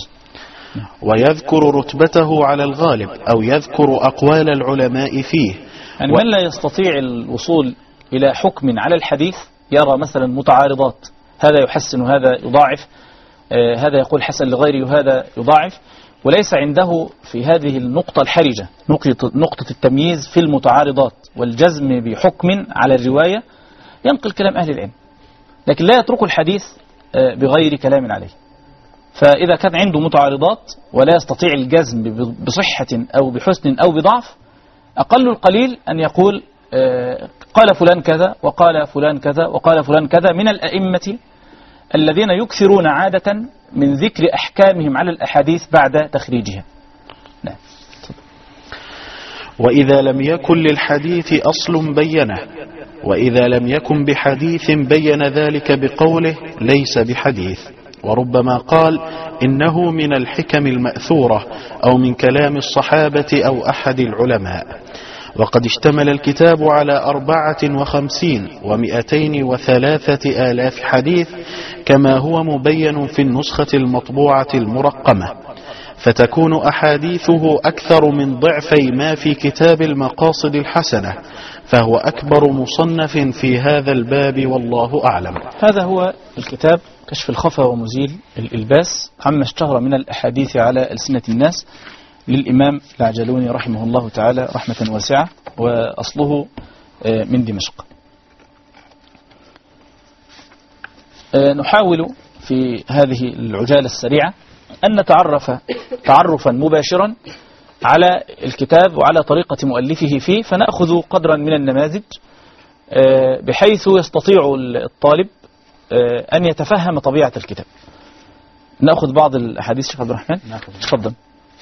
ويذكر رتبته على الغالب، أو يذكر أقوال العلماء فيه. يعني من لا يستطيع الوصول إلى حكم على الحديث، يرى مثلا متعارضات، هذا يحسن وهذا يضاعف، آه هذا يقول حسن لغيره وهذا يضاعف، وليس عنده في هذه النقطة الحرجة نقطة, نقطة التمييز في المتعارضات والجزم بحكم على الرواية، ينقل كلام أهل العلم، لكن لا يترك الحديث آه بغير كلام عليه. فإذا كان عنده متعارضات ولا يستطيع الجزم بصحة أو بحسن أو بضعف، أقل القليل أن يقول آه قال فلان كذا وقال فلان كذا وقال فلان كذا من الأئمة الذين يكثرون عادة من ذكر أحكامهم على الأحاديث بعد تخريجها. نعم. وإذا لم يكن للحديث أصل بينه، وإذا لم يكن بحديث بين ذلك بقوله ليس بحديث، وربما قال إنه من الحكم المأثورة أو من كلام الصحابة أو أحد العلماء. وقد اشتمل الكتاب على أربعة وخمسين ومئتين وثلاثة آلاف حديث، كما هو مبين في النسخة المطبوعة المرقمة، فتكون أحاديثه أكثر من ضعفي ما في كتاب المقاصد الحسنة، فهو أكبر مصنف في هذا الباب، والله أعلم. هذا هو الكتاب كشف الخفا ومزيل الإلباس عما اشتهر من الأحاديث على ألسنة الناس، للإمام العجلوني رحمه الله تعالى رحمة واسعة، وأصله من دمشق. نحاول في هذه العجالة السريعة أن نتعرف تعرفا مباشرا على الكتاب وعلى طريقة مؤلفه فيه، فنأخذ قدرا من النماذج بحيث يستطيع الطالب أن يتفهم طبيعة الكتاب. نأخذ بعض الأحاديث. شيخ عبد الرحمن تفضل.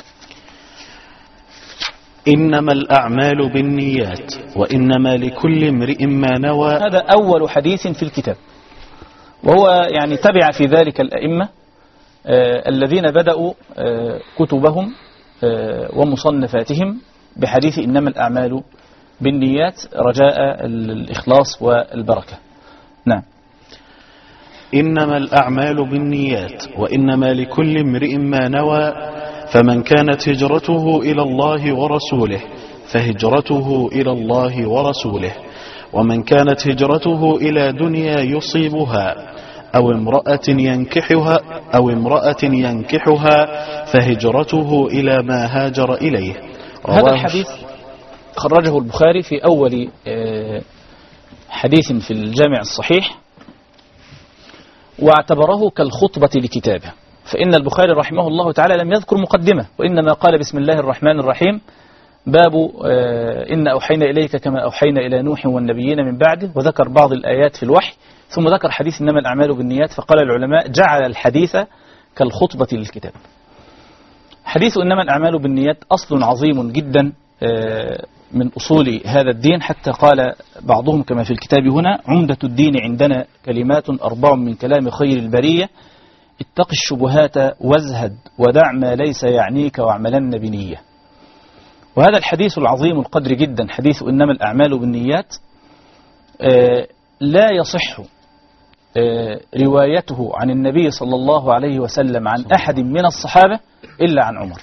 إنما الأعمال بالنيات وإنما لكل امرئ ما نوى. هذا أول حديث في الكتاب، وهو يعني تبع في ذلك الأئمة آه الذين بدأوا آه كتبهم آه ومصنفاتهم بحديث إنما الأعمال بالنيات رجاء الإخلاص والبركة. نعم. إنما الأعمال بالنيات وإنما لكل امرئ ما نوى فمن كانت هجرته إلى الله ورسوله فهجرته إلى الله ورسوله ومن كانت هجرته إلى دنيا يصيبها أو امرأة ينكحها أو امرأة ينكحها فهجرته إلى ما هاجر إليه. هذا الحديث خرجه البخاري في أول حديث في الجامع الصحيح واعتبره كالخطبة لكتابه، فإن البخاري رحمه الله تعالى لم يذكر مقدمة، وإنما قال بسم الله الرحمن الرحيم باب إن أوحينا إليك كما أوحينا إلى نوح والنبيين من بعده، وذكر بعض الآيات في الوحي، ثم ذكر حديث إنما الأعمال بالنيات، فقال العلماء جعل الحديث كالخطبة للكتاب. حديث إنما الأعمال بالنيات أصل عظيم جدا من أصول هذا الدين، حتى قال بعضهم كما في الكتاب هنا: عمدة الدين عندنا كلمات أربع من كلام خير البرية، اتق الشبهات وازهد ودع ما ليس يعنيك واعملن بنية. وهذا الحديث العظيم القدر جدا، حديث إنما الأعمال بالنيات، لا يصح روايته عن النبي صلى الله عليه وسلم عن أحد من الصحابة إلا عن عمر،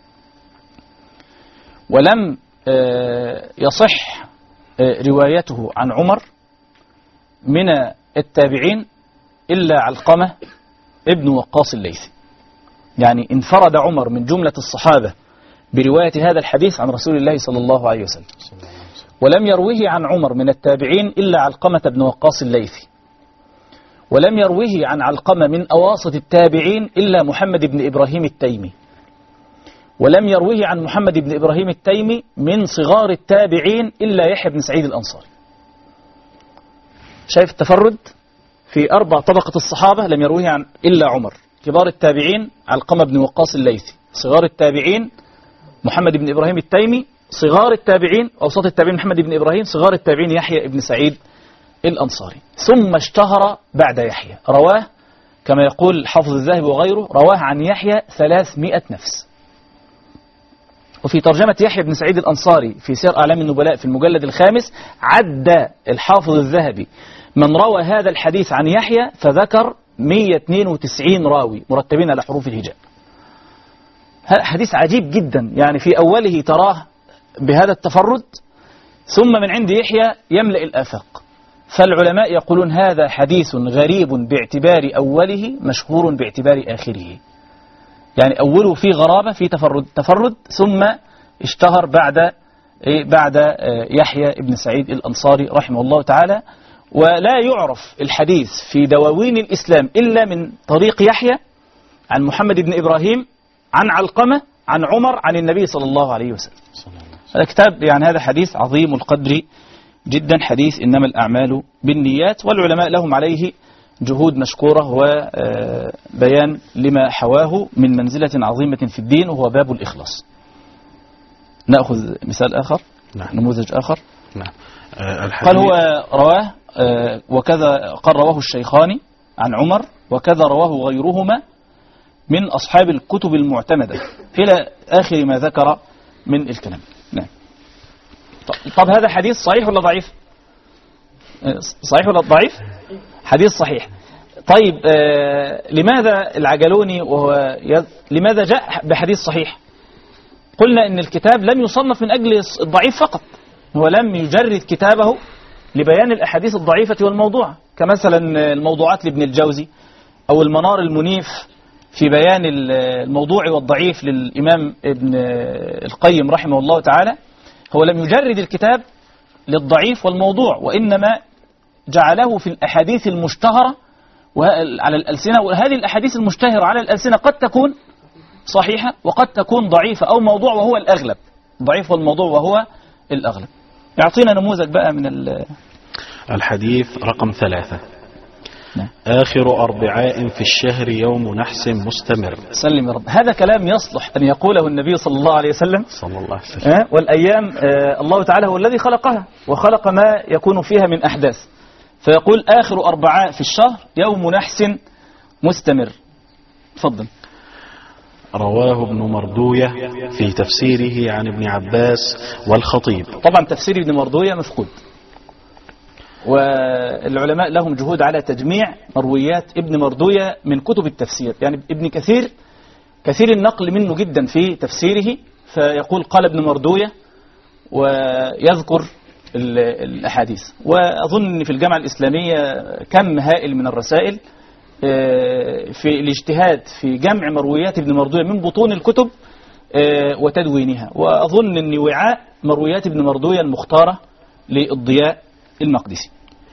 ولم يصح روايته عن عمر من التابعين إلا علقمة ابن وقاص الليثي. يعني انفرد عمر من جملة الصحابة برواية هذا الحديث عن رسول الله صلى الله عليه وسلم، ولم يروه عن عمر من التابعين إلا علقمة بن وقاص الليثي، ولم يروه عن علقمة من أواسط التابعين إلا محمد بن إبراهيم التيمي، ولم يروه عن محمد بن إبراهيم التيمي من صغار التابعين إلا يحيى بن سعيد الأنصاري. شايف التفرد في أربع طبقة الصحابة لم يروه عن إلا عمر. كبار التابعين علقمة بن وقاص الليثي، صغار التابعين محمد بن إبراهيم التيمي، صغار التابعين أوسط التابعين محمد بن إبراهيم، صغار التابعين يحيى بن سعيد الأنصاري. ثم اشتهر بعد يحيى، رواه كما يقول حافظ الذهبي وغيره، رواه عن يحيى ثلاثمائة نفس. وفي ترجمة يحيى بن سعيد الأنصاري في سير أعلام النبلاء في المجلد الخامس عد الحافظ الذهبي من روى هذا الحديث عن يحيى فذكر مئة واثنين وتسعين راوي مرتبين على حروف الهجاء. هذا حديث عجيب جدا، يعني في أوله تراه بهذا التفرد، ثم من عند يحيى يملأ الآفاق. فالعلماء يقولون هذا حديث غريب باعتبار أوله، مشهور باعتبار آخره. يعني أوله في غرابة، في تفرد تفرد ثم اشتهر بعد بعد يحيى بن سعيد الأنصاري رحمه الله تعالى. ولا يعرف الحديث في دواوين الإسلام إلا من طريق يحيى عن محمد بن إبراهيم عن علقمة عن عمر عن النبي صلى الله عليه وسلم. هذا كتاب، يعني هذا حديث عظيم القدر جدا، حديث إنما الأعمال بالنيات، والعلماء لهم عليه جهود مشكورة وبيان لما حواه من منزلة عظيمة في الدين، وهو باب الإخلاص. نأخذ مثال آخر، نعم. نموذج آخر. نعم. قال هو رواه وكذا قال رواه الشيخان عن عمر، وكذا رواه غيرهما من أصحاب الكتب المعتمدة، إلى آخر ما ذكر من الكلام. نعم. طب هذا حديث صحيح ولا ضعيف؟ صحيح ولا ضعيف؟ حديث صحيح. طيب آه لماذا العجلوني وهو يذ... لماذا جاء بحديث صحيح؟ قلنا إن الكتاب لم يصنف من أجل الضعيف فقط، هو لم يجرد كتابه لبيان الأحاديث الضعيفة والموضوعة، كمثلا الموضوعات لابن الجوزي أو المنار المنيف في بيان الموضوع والضعيف للإمام ابن القيم رحمه الله تعالى. هو لم يجرد الكتاب للضعيف والموضوع، وإنما جعله في الأحاديث المشتهرة على الألسنة، وهذه الأحاديث المشتهرة على الألسنة قد تكون صحيحة وقد تكون ضعيفة أو موضوع وهو الأغلب، ضعيف والموضوع وهو الأغلب. يعطينا نموذج بقى من الحديث رقم ثلاثة. نعم. آخر أربعاء في الشهر يوم نحس مستمر. سلم يا رب. هذا كلام يصلح أن يقوله النبي صلى الله عليه وسلم صلى الله عليه وسلم. أه؟ والأيام أه الله تعالى هو الذي خلقها وخلق ما يكون فيها من أحداث، فيقول آخر أربعاء في الشهر يوم نحس مستمر. تفضل. رواه ابن مردوية في تفسيره عن ابن عباس والخطيب. طبعا تفسير ابن مردوية مفقود. والعلماء لهم جهود على تجميع مرويات ابن مردوية من كتب التفسير. يعني ابن كثير كثير النقل منه جدا في تفسيره، فيقول قال ابن مردوية ويذكر الأحاديث. وأظن أن في الجامعة الإسلامية كم هائل من الرسائل في الاجتهاد في جمع مرويات ابن مردوية من بطون الكتب وتدوينها. وأظن أن وعاء مرويات ابن مردوية المختارة للضياء المقدسي.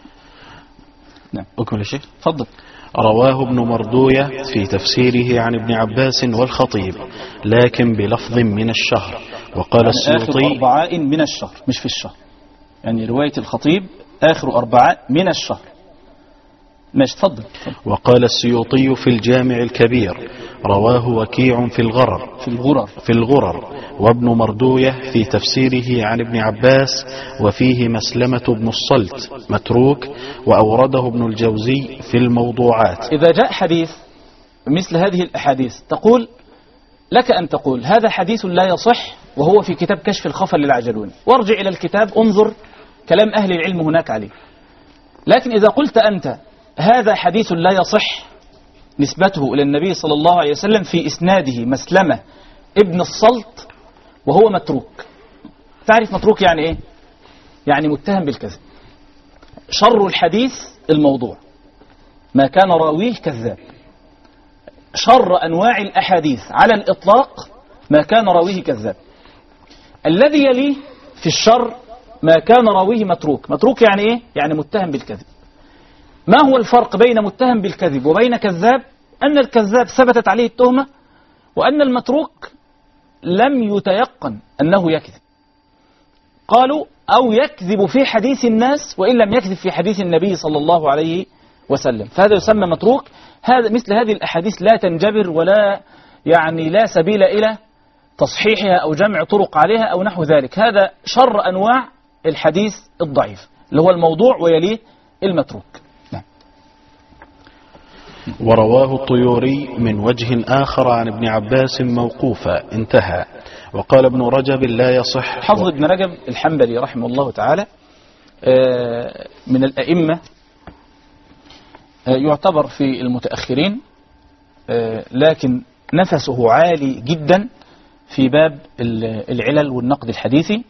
نعم أكمل شيء تفضل. رواه ابن مردوية في تفسيره عن ابن عباس والخطيب لكن بلفظ من الشهر. وقال يعني السيوطي آخر أربعاء من الشهر مش في الشهر، يعني رواية الخطيب آخر أربعاء من الشهر. ماشي تفضل. وقال السيوطي في الجامع الكبير رواه وكيع في الغرر في الغرر في الغرر وابن مردوية في تفسيره عن ابن عباس وفيه مسلمة بن الصلت متروك وأورده ابن الجوزي في الموضوعات. إذا جاء حديث مثل هذه الأحاديث تقول لك أن تقول هذا حديث لا يصح وهو في كتاب كشف الخفا للعجلوني، وارجع إلى الكتاب انظر كلام أهل العلم هناك عليه. لكن إذا قلت أنت هذا حديث لا يصح نسبته إلى النبي صلى الله عليه وسلم في إسناده مسلمة ابن الصلت وهو متروك. تعرف متروك يعني إيه؟ يعني متهم بالكذب. شر الحديث الموضوع ما كان راويه كذاب. شر أنواع الأحاديث على الإطلاق ما كان راويه كذاب. الذي يليه في الشر ما كان راويه متروك. متروك يعني إيه؟ يعني متهم بالكذب. ما هو الفرق بين متهم بالكذب وبين كذاب؟ أن الكذاب ثبتت عليه التهمة، وأن المتروك لم يتيقن أنه يكذب. قالوا أو يكذب في حديث الناس وإن لم يكذب في حديث النبي صلى الله عليه وسلم، فهذا يسمى متروك. هذا مثل هذه الأحاديث لا تنجبر ولا يعني لا سبيل إلى تصحيحها أو جمع طرق عليها أو نحو ذلك. هذا شر أنواع الحديث الضعيف اللي هو الموضوع ويليه المتروك. ورواه الطيوري من وجه آخر عن ابن عباس موقوفا انتهى. وقال ابن رجب لا يصح. حفظ ابن رجب الحنبلي رحمه الله تعالى من الأئمة، يعتبر في المتأخرين، لكن نفسه عالي جدا في باب العلل والنقد الحديثي،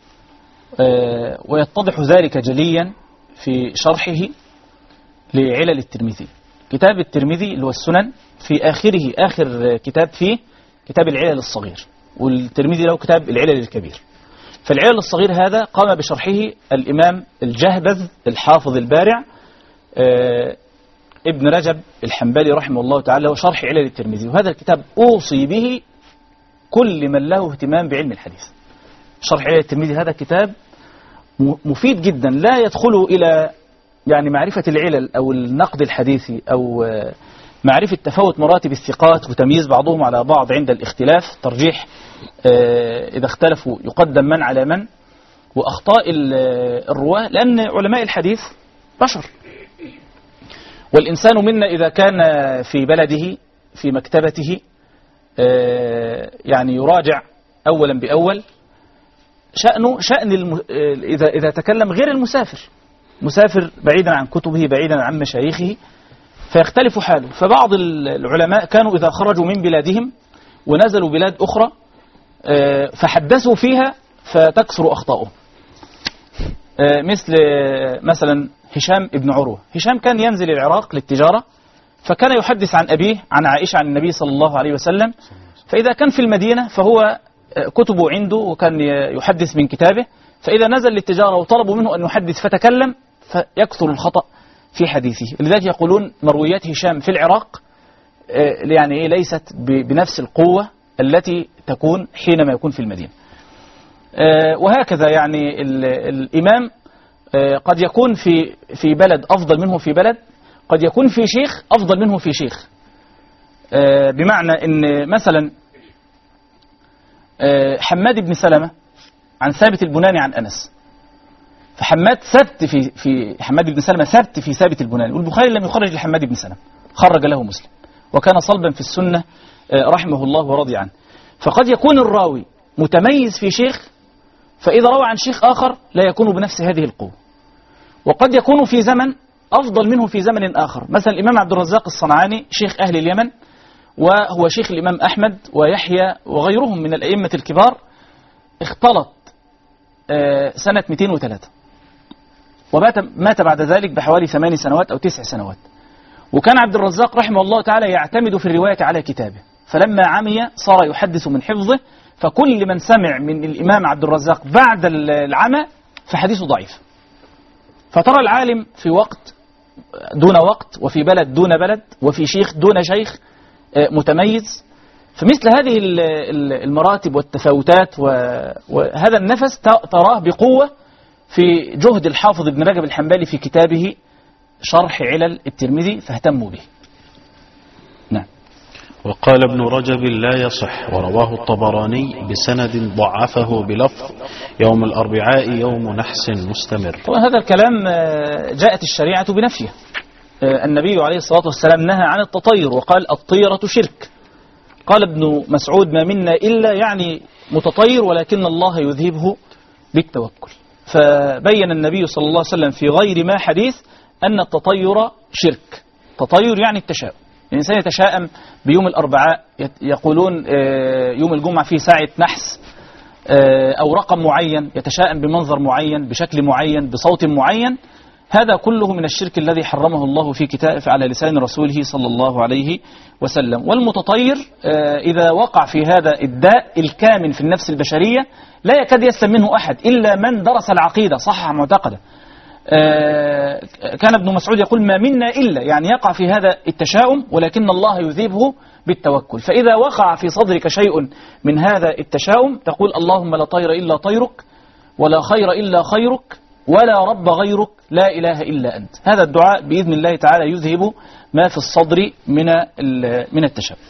ويتضح ذلك جليا في شرحه لعلل الترمذي. كتاب الترمذي اللي هو السنن في آخره آخر كتاب فيه كتاب العلل الصغير، والترمذي له كتاب العلل الكبير. فالعلل الصغير هذا قام بشرحه الإمام الجهبذ الحافظ البارع آه ابن رجب الحنبلي رحمه الله تعالى، وشرح علل الترمذي. وهذا الكتاب أوصي به كل من له اهتمام بعلم الحديث. شرح علل الترمذي هذا كتاب مفيد جدا، لا يدخل إلى يعني معرفة العلل أو النقد الحديثي أو معرفة تفاوت مراتب الثقات وتمييز بعضهم على بعض عند الاختلاف، ترجيح إذا اختلفوا يقدم من على من، وأخطاء الرواة، لأن علماء الحديث بشر، والإنسان منا إذا كان في بلده في مكتبته يعني يراجع أولا بأول، شأنه شأن الم... إذا إذا تكلم غير المسافر، مسافر بعيدا عن كتبه بعيدا عن مشايخه، فيختلف حاله. فبعض العلماء كانوا إذا خرجوا من بلادهم ونزلوا بلاد أخرى فحدثوا فيها فتكثر أخطاؤهم، مثل مثلا هشام ابن عروة. هشام كان ينزل العراق للتجارة، فكان يحدث عن أبيه عن عائشة عن النبي صلى الله عليه وسلم، فإذا كان في المدينة فهو كتبه عنده وكان يحدث من كتابه، فإذا نزل للتجارة وطلبوا منه أن يحدث فتكلم فيكثر الخطأ في حديثه. لذلك يقولون مرويات هشام في العراق يعني ليست بنفس القوة التي تكون حينما يكون في المدينة. وهكذا يعني الإمام قد يكون في في بلد أفضل منه في بلد، قد يكون في شيخ أفضل منه في شيخ، بمعنى أن مثلا حماد بن سلمة عن ثابت البناني عن أنس، فحماد ثبت في في حماد بن سلمة ثبت في ثابت البناني، والبخاري لم يخرج لحماد بن سلمة، خرج له مسلم، وكان صلبا في السنة رحمه الله ورضي عنه. فقد يكون الراوي متميز في شيخ، فإذا روى عن شيخ آخر لا يكون بنفس هذه القوة. وقد يكون في زمن أفضل منه في زمن آخر. مثلا الإمام عبد الرزاق الصنعاني شيخ أهل اليمن، وهو شيخ الإمام أحمد ويحيى وغيرهم من الأئمة الكبار، اختلط سنة مئتين وثلاثة ومات بعد ذلك بحوالي ثمان سنوات أو تسع سنوات. وكان عبد الرزاق رحمه الله تعالى يعتمد في الرواية على كتابه، فلما عمي صار يحدث من حفظه، فكل من سمع من الإمام عبد الرزاق بعد العمى فحديثه ضعيف. فترى العالم في وقت دون وقت، وفي بلد دون بلد، وفي شيخ دون شيخ متميز. فمثل هذه المراتب والتفاوتات وهذا النفس تراه بقوة في جهد الحافظ ابن رجب الحنبلي في كتابه شرح علل الترمذي، فاهتموا به. نعم. وقال ابن رجب لا يصح، ورواه الطبراني بسند ضعفه بلفظ يوم الأربعاء يوم نحس مستمر. طبعا هذا الكلام جاءت الشريعة بنفيه. النبي عليه الصلاة والسلام نهى عن التطير وقال الطيرة شرك. قال ابن مسعود ما منا إلا يعني متطير ولكن الله يذهبه بالتوكل. فبين النبي صلى الله عليه وسلم في غير ما حديث أن التطير شرك. تطير يعني التشاؤم، الإنسان يتشائم بيوم الأربعاء، يقولون يوم الجمعة فيه ساعة نحس أو رقم معين، يتشائم بمنظر معين بشكل معين بصوت معين. هذا كله من الشرك الذي حرمه الله في كتابه على لسان رسوله صلى الله عليه وسلم. والمتطير إذا وقع في هذا الداء الكامن في النفس البشرية لا يكاد يسلم منه أحد إلا من درس العقيدة صحح معتقده. كان ابن مسعود يقول ما منا إلا يعني يقع في هذا التشاؤم ولكن الله يذيبه بالتوكل. فإذا وقع في صدرك شيء من هذا التشاؤم تقول اللهم لا طير إلا طيرك ولا خير إلا خيرك ولا رب غيرك لا إله إلا أنت. هذا الدعاء بإذن الله تعالى يذهب ما في الصدر من من التشاؤم.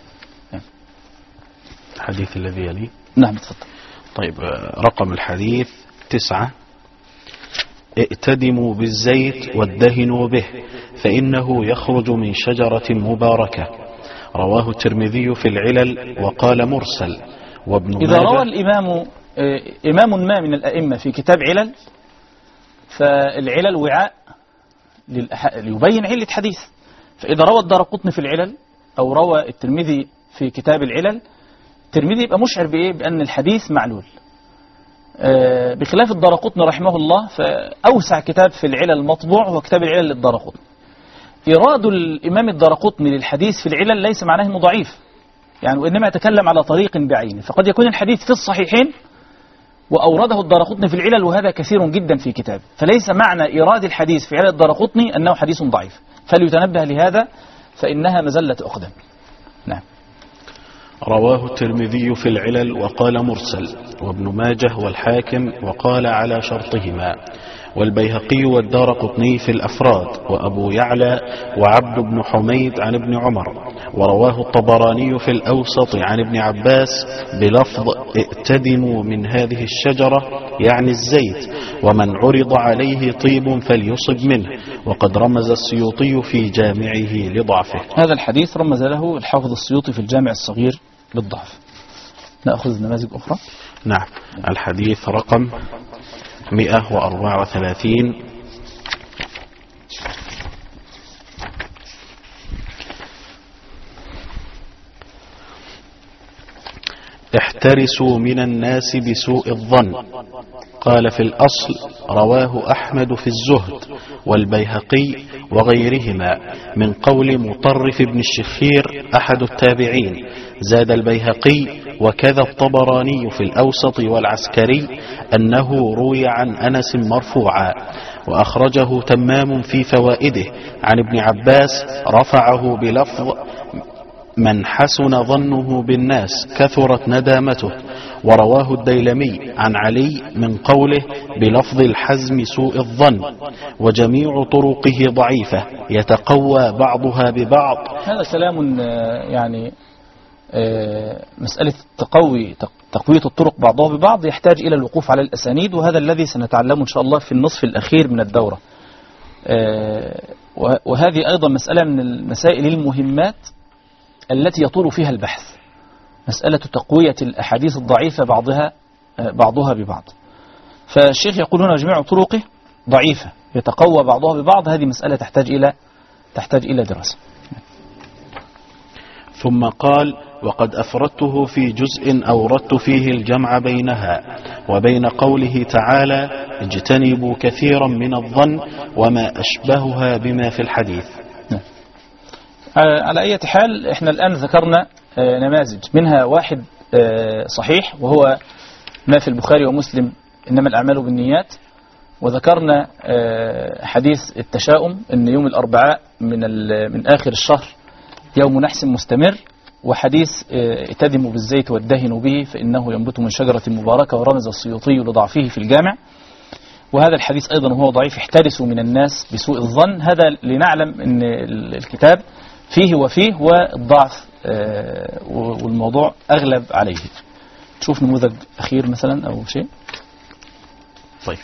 الحديث الذي يلي. نعم تفضل. طيب رقم الحديث تسعة. ائتدموا بالزيت وادهنوا به فإنه يخرج من شجرة مباركة. رواه الترمذي في العلل وقال مرسل. وابن إذا روى الإمام إمام ما من الأئمة في كتاب علل، فالعلل وعاء ليبين علة حديث. فإذا روى الدارقطني في العلل أو روى الترمذي في كتاب العلل، الترمذي يبقى مشعر بإيه؟ بأن الحديث معلول. بخلاف الدارقطني رحمه الله فأوسع كتاب في العلل مطبوع هو كتاب العلل للدارقطني. إيراد الإمام الدارقطني للحديث في العلل ليس معناه أنه ضعيف يعني، وإنما يتكلم على طريق بعينه. فقد يكون الحديث في الصحيحين وأورده الدارقطني في العلل وهذا كثير جدا في كتابه، فليس معنى إيراد الحديث في علل الدارقطني أنه حديث ضعيف، فليتنبه لهذا فإنها مزلة أقدم. نعم. رواه الترمذي في العلل وقال مرسل، وابن ماجه والحاكم وقال على شرطهما، والبيهقي والدارقطني في الأفراد، وأبو يعلى وعبد بن حميد عن ابن عمر. ورواه الطبراني في الأوسط عن ابن عباس بلفظ ائتدموا من هذه الشجرة يعني الزيت، ومن عرض عليه طيب فليصب منه. وقد رمز السيوطي في جامعه لضعفه. هذا الحديث رمز له الحافظ السيوطي في الجامع الصغير للضعف. نأخذ نماذج أخرى. نعم. الحديث رقم مئة وأربعة وثلاثين. احترسوا من الناس بسوء الظن. قال في الأصل رواه أحمد في الزهد والبيهقي وغيرهما من قول مطرف بن الشخير أحد التابعين. زاد البيهقي وكذا الطبراني في الأوسط والعسكري أنه روي عن أنس مرفوعا، وأخرجه تمام في فوائده عن ابن عباس رفعه بلفظ من حسن ظنه بالناس كثرت ندامته. ورواه الديلمي عن علي من قوله بلفظ الحزم سوء الظن، وجميع طرقه ضعيفة يتقوى بعضها ببعض. هذا كلام يعني مسألة تقوي تقوية الطرق بعضها ببعض يحتاج إلى الوقوف على الأسانيد، وهذا الذي سنتعلمه إن شاء الله في النصف الأخير من الدورة. وهذه أيضا مسألة من المسائل المهمات التي يطول فيها البحث، مسألة تقوية الأحاديث الضعيفة بعضها بعضها ببعض. فالشيخ يقول هنا جميع طرقه ضعيفة يتقوى بعضها ببعض، هذه مسألة تحتاج إلى تحتاج إلى دراسة. ثم قال: وقد أفردته في جزء أوردت فيه الجمع بينها وبين قوله تعالى: اجتنبوا كثيرا من الظن وما أشبهها بما في الحديث. على أي حال احنا الآن ذكرنا نماذج، منها واحد صحيح وهو ما في البخاري ومسلم إنما الأعمال بالنيات، وذكرنا حديث التشاؤم إن يوم الأربعاء من من آخر الشهر يوم نحس مستمر، وحديث اتدموا بالزيت وادهنوا به فإنه ينبت من شجرة مباركة، ورمز السيوطي لضعفه في الجامع. وهذا الحديث أيضا هو ضعيف، احترسوا من الناس بسوء الظن. هذا لنعلم أن الكتاب فيه وفيه والضعف والموضوع أغلب عليه. تشوف نموذج أخير مثلا أو شيء. طيب،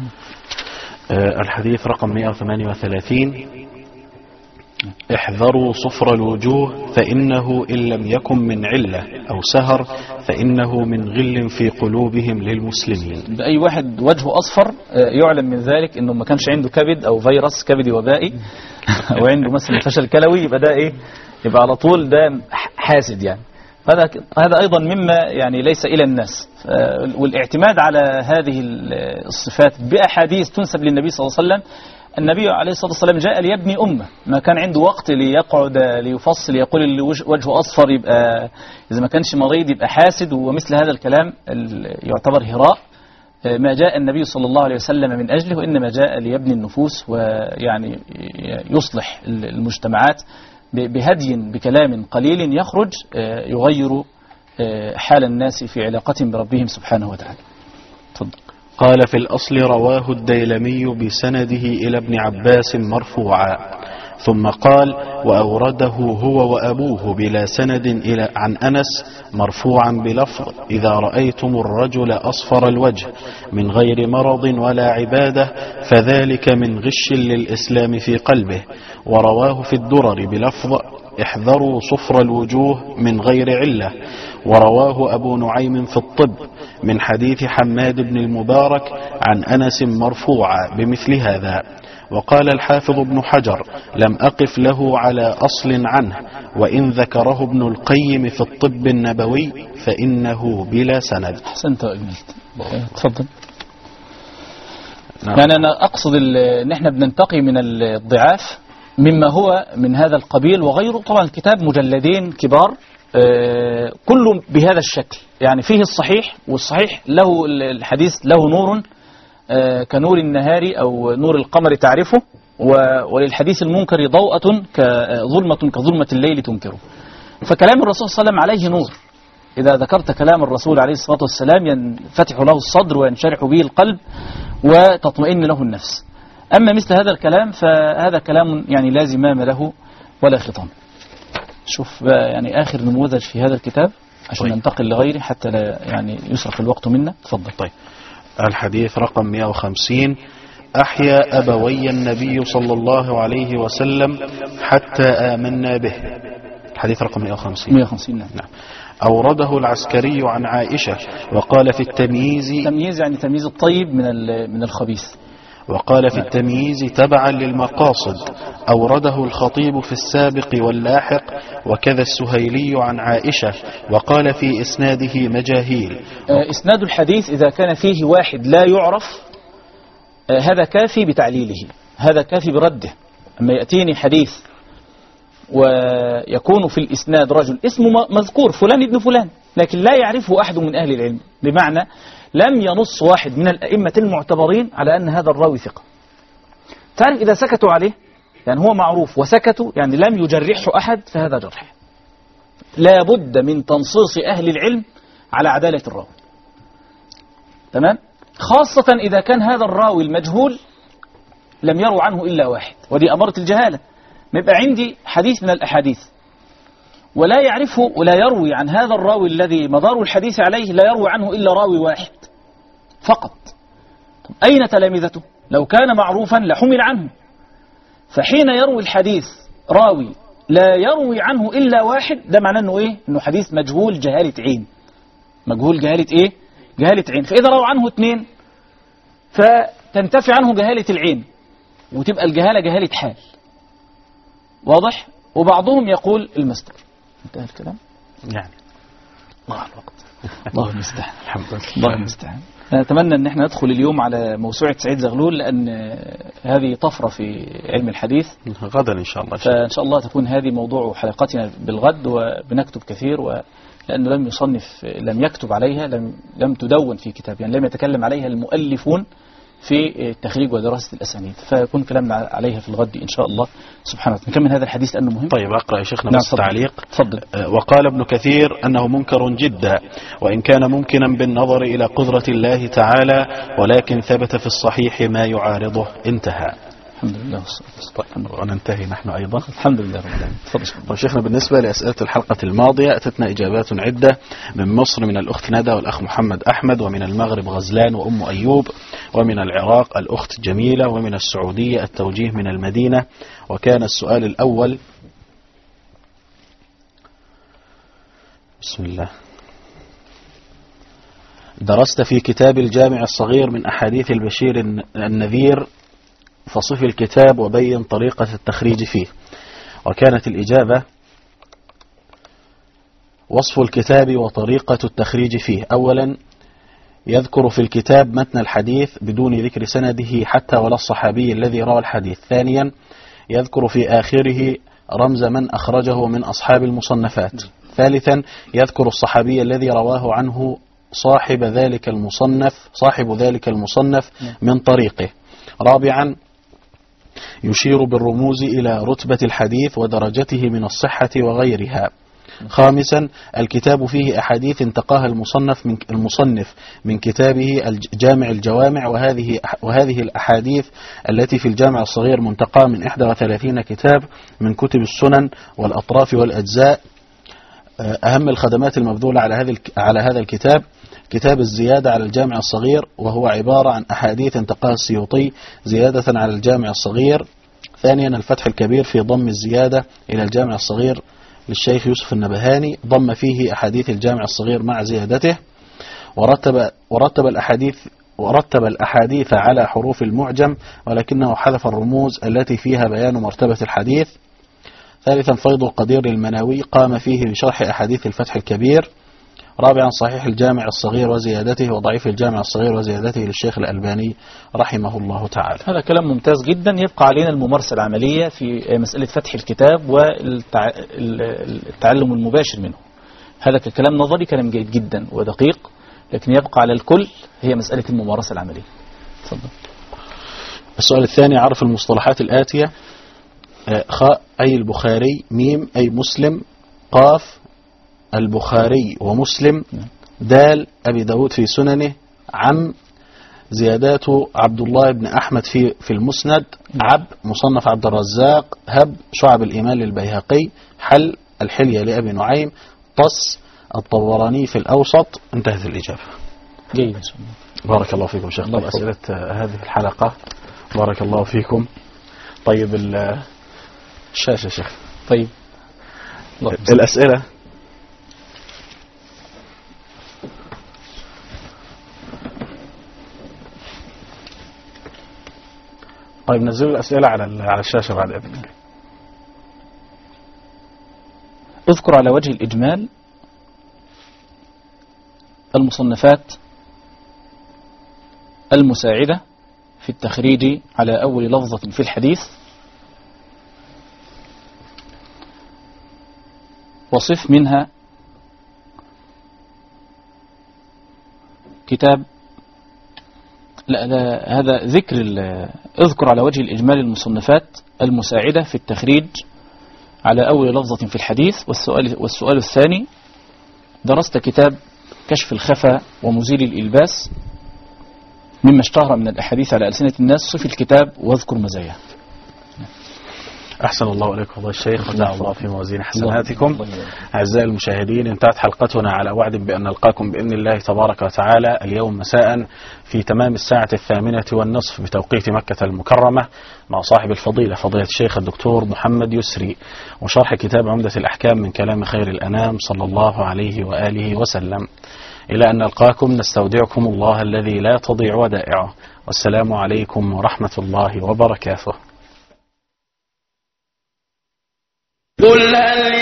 الحديث رقم مئة وثمانية وثلاثين: احذروا صفر الوجوه فإنه إن لم يكن من علة أو سهر فإنه من غل في قلوبهم للمسلمين. بأي واحد وجهه أصفر يعلم من ذلك إنه ما كانش عنده كبد أو فيروس كبدي وبائي أو عنده مثلا فشل كلوي، يبقى ده إيه؟ يبقى على طول ده حاسد يعني. هذا هذا أيضا مما يعني ليس إلى الناس، والاعتماد على هذه الصفات بأحاديث تنسب للنبي صلى الله عليه وسلم. النبي عليه الصلاة والسلام جاء ليبني أمة، ما كان عنده وقت ليقعد ليفصل يقول اللي وجهه أصفر يبقى إذا ما كانش مريض يبقى حاسد، ومثل هذا الكلام يعتبر هراء. ما جاء النبي صلى الله عليه وسلم من أجله، وإنما جاء ليبني النفوس ويعني يصلح المجتمعات بهدي بكلام قليل يخرج يغير حال الناس في علاقتهم بربهم سبحانه وتعالى. تفضل. قال: في الأصل رواه الديلمي بسنده إلى ابن عباس مرفوعا، ثم قال: وأورده هو وأبوه بلا سند إلى عن أنس مرفوعا بلفظ: إذا رأيتم الرجل أصفر الوجه من غير مرض ولا عبادة فذلك من غش للإسلام في قلبه. ورواه في الدرر بلفظ: احذروا صفر الوجوه من غير علة. ورواه أبو نعيم في الطب من حديث حماد بن المبارك عن أنس مرفوعا بمثل هذا. وقال الحافظ ابن حجر: لم أقف له على أصل عنه، وإن ذكره ابن القيم في الطب النبوي فإنه بلا سند. أحسنت وأجملت. تفضل. نعم. يعني أنا أقصد أن احنا بننتقي من الضعاف مما هو من هذا القبيل وغيره. طبعا الكتاب مجلدين كبار آه كله بهذا الشكل، يعني فيه الصحيح، والصحيح له الحديث له نور آه كنور النهار أو نور القمر تعرفه، وللحديث المنكر ضوءة كظلمة كظلمة الليل تنكره. فكلام الرسول صلى الله عليه وسلم عليه نور، إذا ذكرت كلام الرسول عليه الصلاة والسلام ينفتح له الصدر وينشرح به القلب وتطمئن له النفس. أما مثل هذا الكلام فهذا كلام يعني لا زمام له ولا خطام. شوف يعني آخر نموذج في هذا الكتاب عشان طيب. ننتقل لغيره حتى لا يعني يسرق الوقت منا. تفضل. طيب، الحديث رقم مئة وخمسين: أحيا أبوي النبي صلى الله عليه وسلم حتى آمنا به. الحديث رقم مئة وخمسين. مئة وخمسين نعم. نعم. أورده العسكري عن عائشة وقال في التمييز، تمييز يعني تمييز الطيب من من الخبيث. وقال في التمييز تبعا للمقاصد. أورده الخطيب في السابق واللاحق، وكذا السهيلي عن عائشة، وقال في إسناده مجاهيل. إسناد الحديث إذا كان فيه واحد لا يعرف هذا كافي بتعليله، هذا كافي برده. أما يأتيني حديث ويكون في الإسناد رجل اسمه مذكور فلان ابن فلان لكن لا يعرفه أحد من أهل العلم، بمعنى لم ينص واحد من الأئمة المعتبرين على أن هذا الراوي ثقة. تعرف إذا سكتوا عليه يعني هو معروف وسكتوا يعني لم يجرحه أحد، فهذا جرح. لا بد من تنصيص أهل العلم على عدالة الراوي، تمام؟ خاصة إذا كان هذا الراوي المجهول لم يروا عنه إلا واحد، ودي أمارة الجهالة. ما يبقى عندي حديث من الأحاديث ولا يعرفه ولا يروي عن هذا الراوي الذي مدار الحديث عليه لا يروي عنه إلا راوي واحد فقط. أين تلامذته؟ لو كان معروفا لحمل عنه. فحين يروي الحديث راوي لا يروي عنه إلا واحد، ده معناه أنه إيه؟ أنه حديث مجهول جهالة عين. مجهول جهالة إيه؟ جهالة عين. فإذا روى عنه اثنين تنتفي عنه جهالة العين وتبقى الجهالة جهالة حال. واضح؟ وبعضهم يقول المصدر. انتهى الكلام يعني الله الوقت. الله المستعان. الحمد لله. الله المستعان. نتمنى ان احنا ندخل اليوم على موسوعة سعيد زغلول، لان هذه طفرة في علم الحديث. غدا ان شاء الله. فان شاء الله تكون هذه موضوع حلقتنا بالغد، وبنكتب كثير، ولانه لم يصنف لم يكتب عليها، لم لم تدون في كتاب، يعني لم يتكلم عليها المؤلفون في التخريج ودراسة الأسانيد، فيكون كلامنا عليها في الغد إن شاء الله سبحانه وتعالى. نكمل هذا الحديث لأنه مهم. طيب أقرأ يا شيخنا نعم بس تعليق. تفضل. وقال ابن كثير أنه منكر جدا وإن كان ممكنا بالنظر إلى قدرة الله تعالى، ولكن ثبت في الصحيح ما يعارضه. انتهى. الحمد لله. وننتهي نحن أيضا. الحمد لله رب العالمين. تفضل. طيب شيخنا، بالنسبة لأسئلة الحلقة الماضية أتتنا إجابات عدة من مصر من الأخت ندى والأخ محمد أحمد، ومن المغرب غزلان وأم أيوب، ومن العراق الأخت جميلة، ومن السعودية التوجيه من المدينة. وكان السؤال الأول، بسم الله: درست في كتاب الجامع الصغير من أحاديث البشير النذير، فصف الكتاب وبين طريقة التخريج فيه. وكانت الإجابة: وصف الكتاب وطريقة التخريج فيه. أولا، يذكر في الكتاب متن الحديث بدون ذكر سنده حتى ولا الصحابي الذي روى الحديث. ثانيا، يذكر في آخره رمز من أخرجه من أصحاب المصنفات. ثالثا، يذكر الصحابي الذي رواه عنه صاحب ذلك المصنف صاحب ذلك المصنف من طريقه. رابعا، يشير بالرموز إلى رتبة الحديث ودرجته من الصحة وغيرها. خامسا، الكتاب فيه أحاديث انتقاها المصنف من المصنف من كتابه جامع الجوامع، وهذه وهذه الأحاديث التي في الجامع الصغير منتقاه من إحدى وثلاثين كتاب من كتب السنن والأطراف والأجزاء. أهم الخدمات المبذولة على هذا على هذا الكتاب كتاب الزيادة على الجامع الصغير، وهو عبارة عن أحاديث انتقاها السيوطي زيادة على الجامع الصغير. ثانيا، الفتح الكبير في ضم الزيادة إلى الجامع الصغير للشيخ يوسف النبهاني، ضم فيه أحاديث الجامع الصغير مع زيادته. ورتب ورتب الأحاديث ورتب الأحاديث على حروف المعجم، ولكنه حذف الرموز التي فيها بيان مرتبة الحديث. ثالثا، فيض القدير للمناوي، قام فيه بشرح أحاديث الفتح الكبير. رابعا، صحيح الجامع الصغير وزيادته، وضعيف الجامع الصغير وزيادته للشيخ الألباني رحمه الله تعالى. هذا كلام ممتاز جدا. يبقى علينا الممارسة العملية في مسألة فتح الكتاب والتعلم المباشر منه. هذا كلام نظري، كلام جيد جدا ودقيق، لكن يبقى على الكل هي مسألة الممارسة العملية. تفضل. السؤال الثاني: عرف المصطلحات الآتية: خاء أي البخاري، ميم أي مسلم، قاف البخاري ومسلم، دال أبي داود في سننه، عم زيادات عبد الله بن أحمد في في المسند، عب مصنف عبد الرزاق، هب شعب الإيمان للبيهقي، حل الحلية لأبي نعيم، طس الطبراني في الأوسط. انتهت الإجابة. جيد. بارك الله فيكم شيخ. طب أسئلة هذه الحلقة. بارك الله فيكم. طيب الشاشة شيخ. طيب الأسئلة. طيب نزلوا الأسئلة على على الشاشة بعد إذنك. اذكر على وجه الإجمال المصنفات المساعدة في التخريج على أول لفظة في الحديث، وصف منها كتاب لا, لا هذا ذكر. اذكر على وجه الإجمال المصنفات المساعدة في التخريج على أول لفظة في الحديث. والسؤال, والسؤال الثاني: درست كتاب كشف الخفا ومزيل الإلباس مما اشتهر من الأحاديث على ألسنة الناس، صف الكتاب واذكر مزاياه. أحسن الله إليكم فضيلة الشيخ، وجعل الله في موازين حسناتكم. أعزائي المشاهدين، انتهت حلقتنا على وعد بأن نلقاكم بإذن الله تبارك وتعالى اليوم مساء في تمام الساعة الثامنة والنصف بتوقيت مكة المكرمة مع صاحب الفضيلة فضيلة الشيخ الدكتور محمد يسري، وشرح كتاب عمدة الأحكام من كلام خير الأنام صلى الله عليه وآله وسلم. إلى أن نلقاكم نستودعكم الله الذي لا تضيع ودائعه، والسلام عليكم ورحمة الله وبركاته. قل هل